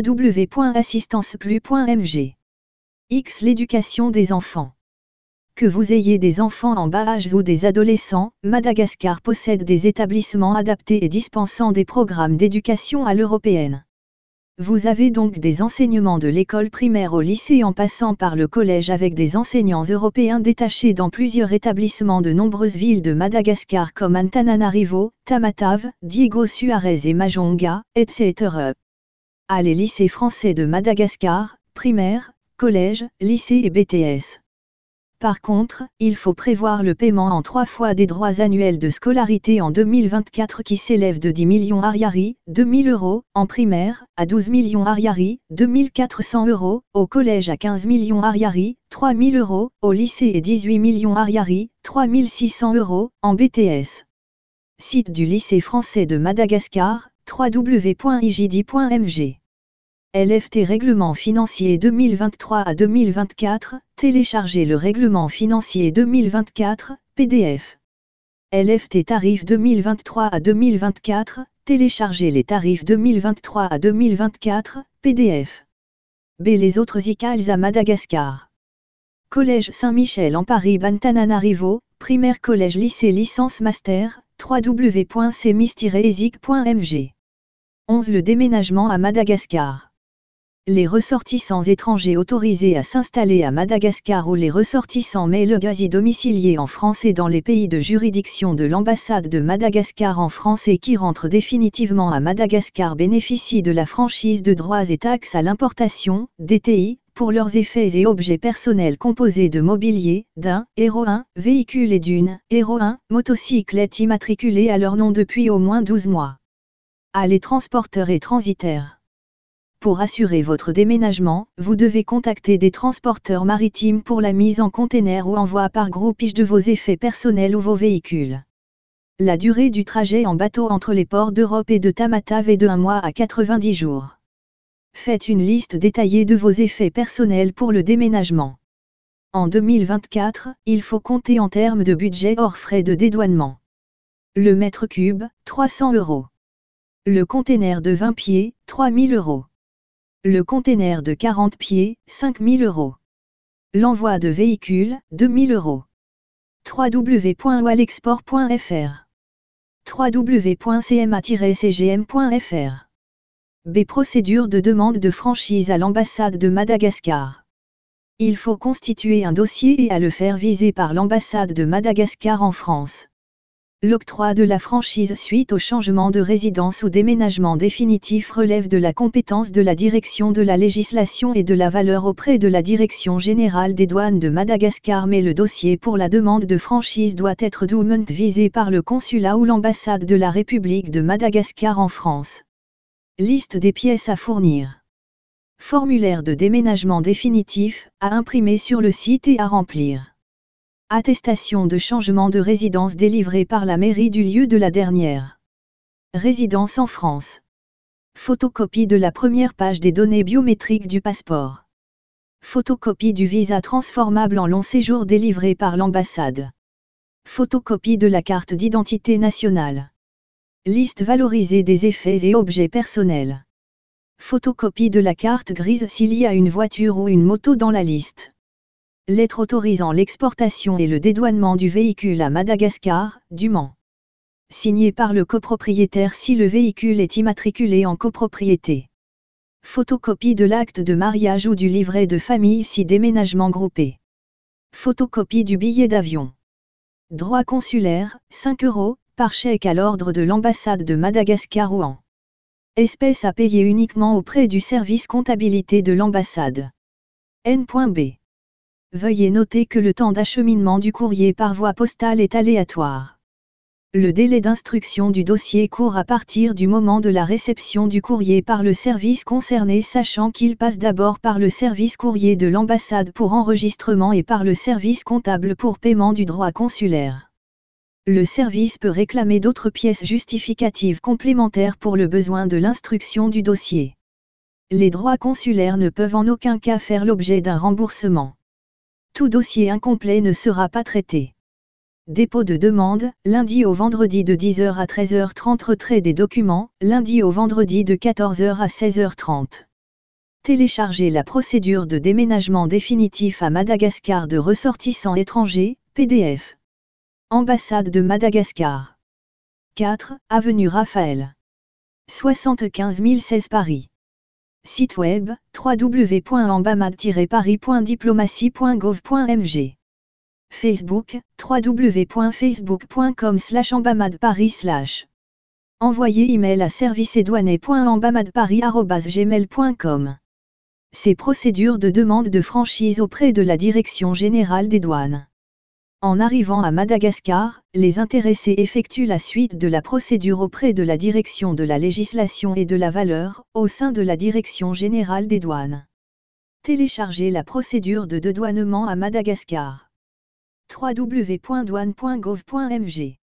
[SPEAKER 1] www.assistanceplus.mg. X L'éducation des enfants. Que vous ayez des enfants en bas âge ou des adolescents, Madagascar possède des établissements adaptés et dispensant des programmes d'éducation à l'européenne. Vous avez donc des enseignements de l'école primaire au lycée en passant par le collège avec des enseignants européens détachés dans plusieurs établissements de nombreuses villes de Madagascar comme Antananarivo, Tamatave, Diego Suarez et Majonga, etc. À les lycées français de Madagascar, primaire, collège, lycée et BTS. Par contre, il faut prévoir le paiement en 3 fois des droits annuels de scolarité en 2024 qui s'élèvent de 10 millions ariary, 2 000 € en primaire, à 12 millions ariary, 2 400 €, au collège à 15 millions ariary, 3 000 €, au lycée et 18 millions ariary, 3 600 €, en BTS. Site du lycée français de Madagascar, www.ijdi.mg. LFT Règlement financier 2023 à 2024, téléchargez le règlement financier 2024, PDF. LFT tarifs 2023 à 2024, téléchargez les tarifs 2023 à 2024, PDF. B. Les autres ICALS à Madagascar. Collège Saint-Michel en Paris Antananarivo, primaire collège lycée licence master, www.cemis-esic.mg. 11. Le déménagement à Madagascar. Les ressortissants étrangers autorisés à s'installer à Madagascar ou les ressortissants malagasy domiciliés en France et dans les pays de juridiction de l'ambassade de Madagascar en France et qui rentrent définitivement à Madagascar bénéficient de la franchise de droits et taxes à l'importation, DTI, pour leurs effets et objets personnels composés de mobilier, d'un, Héro 1, véhicule et d'une, Héro 1, motocyclette immatriculée à leur nom depuis au moins 12 mois. À les transporteurs et transitaires. Pour assurer votre déménagement, vous devez contacter des transporteurs maritimes pour la mise en container ou envoi par groupage de vos effets personnels ou vos véhicules. La durée du trajet en bateau entre les ports d'Europe et de Tamatave est de 1 mois à 90 jours. Faites une liste détaillée de vos effets personnels pour le déménagement. En 2024, il faut compter en termes de budget hors frais de dédouanement. Le mètre cube, 300 €. Le container de 20 pieds, 3 000 €. Le container de 40 pieds, 5 000 €. L'envoi de véhicules, 2 000 €. www.walexport.fr. www.cma-cgm.fr. B. Procédure de demande de franchise à l'ambassade de Madagascar. Il faut constituer un dossier et à le faire viser par l'ambassade de Madagascar en France. L'octroi de la franchise suite au changement de résidence ou déménagement définitif relève de la compétence de la Direction de la législation et de la valeur auprès de la Direction générale des douanes de Madagascar, mais le dossier pour la demande de franchise doit être dûment visé par le consulat ou l'ambassade de la République de Madagascar en France. Liste des pièces à fournir. Formulaire de déménagement définitif, à imprimer sur le site et à remplir. Attestation de changement de résidence délivrée par la mairie du lieu de la dernière résidence en France. Photocopie de la première page des données biométriques du passeport. Photocopie du visa transformable en long séjour délivré par l'ambassade. Photocopie de la carte d'identité nationale. Liste valorisée des effets et objets personnels. Photocopie de la carte grise s'il y a une voiture ou une moto dans la liste. Lettre autorisant l'exportation et le dédouanement du véhicule à Madagascar, du Mans. Signé par le copropriétaire si le véhicule est immatriculé en copropriété. Photocopie de l'acte de mariage ou du livret de famille si déménagement groupé. Photocopie du billet d'avion. Droit consulaire, 5 € par chèque à l'ordre de l'ambassade de Madagascar Rouen. Espèce à payer uniquement auprès du service comptabilité de l'ambassade. N.B. Veuillez noter que le temps d'acheminement du courrier par voie postale est aléatoire. Le délai d'instruction du dossier court à partir du moment de la réception du courrier par le service concerné, sachant qu'il passe d'abord par le service courrier de l'ambassade pour enregistrement et par le service comptable pour paiement du droit consulaire. Le service peut réclamer d'autres pièces justificatives complémentaires pour le besoin de l'instruction du dossier. Les droits consulaires ne peuvent en aucun cas faire l'objet d'un remboursement. Tout dossier incomplet ne sera pas traité. Dépôt de demande, lundi au vendredi de 10h à 13h30. Retrait des documents, lundi au vendredi de 14h à 16h30. Télécharger la procédure de déménagement définitif à Madagascar de ressortissants étrangers, PDF. Ambassade de Madagascar. 4, avenue Raphaël. 75 016 Paris. Site web, www.ambamad-paris.diplomatie.gov.mg. Facebook, www.facebook.com/ambamad-paris/. Envoyer email à servicesetdouanes.ambamad-paris@gmail.com. Ces procédures de demande de franchise auprès de la Direction générale des douanes. En arrivant à Madagascar, les intéressés effectuent la suite de la procédure auprès de la Direction de la législation et de la valeur, au sein de la Direction générale des douanes. Télécharger la procédure de dédouanement à Madagascar. www.douane.gov.mg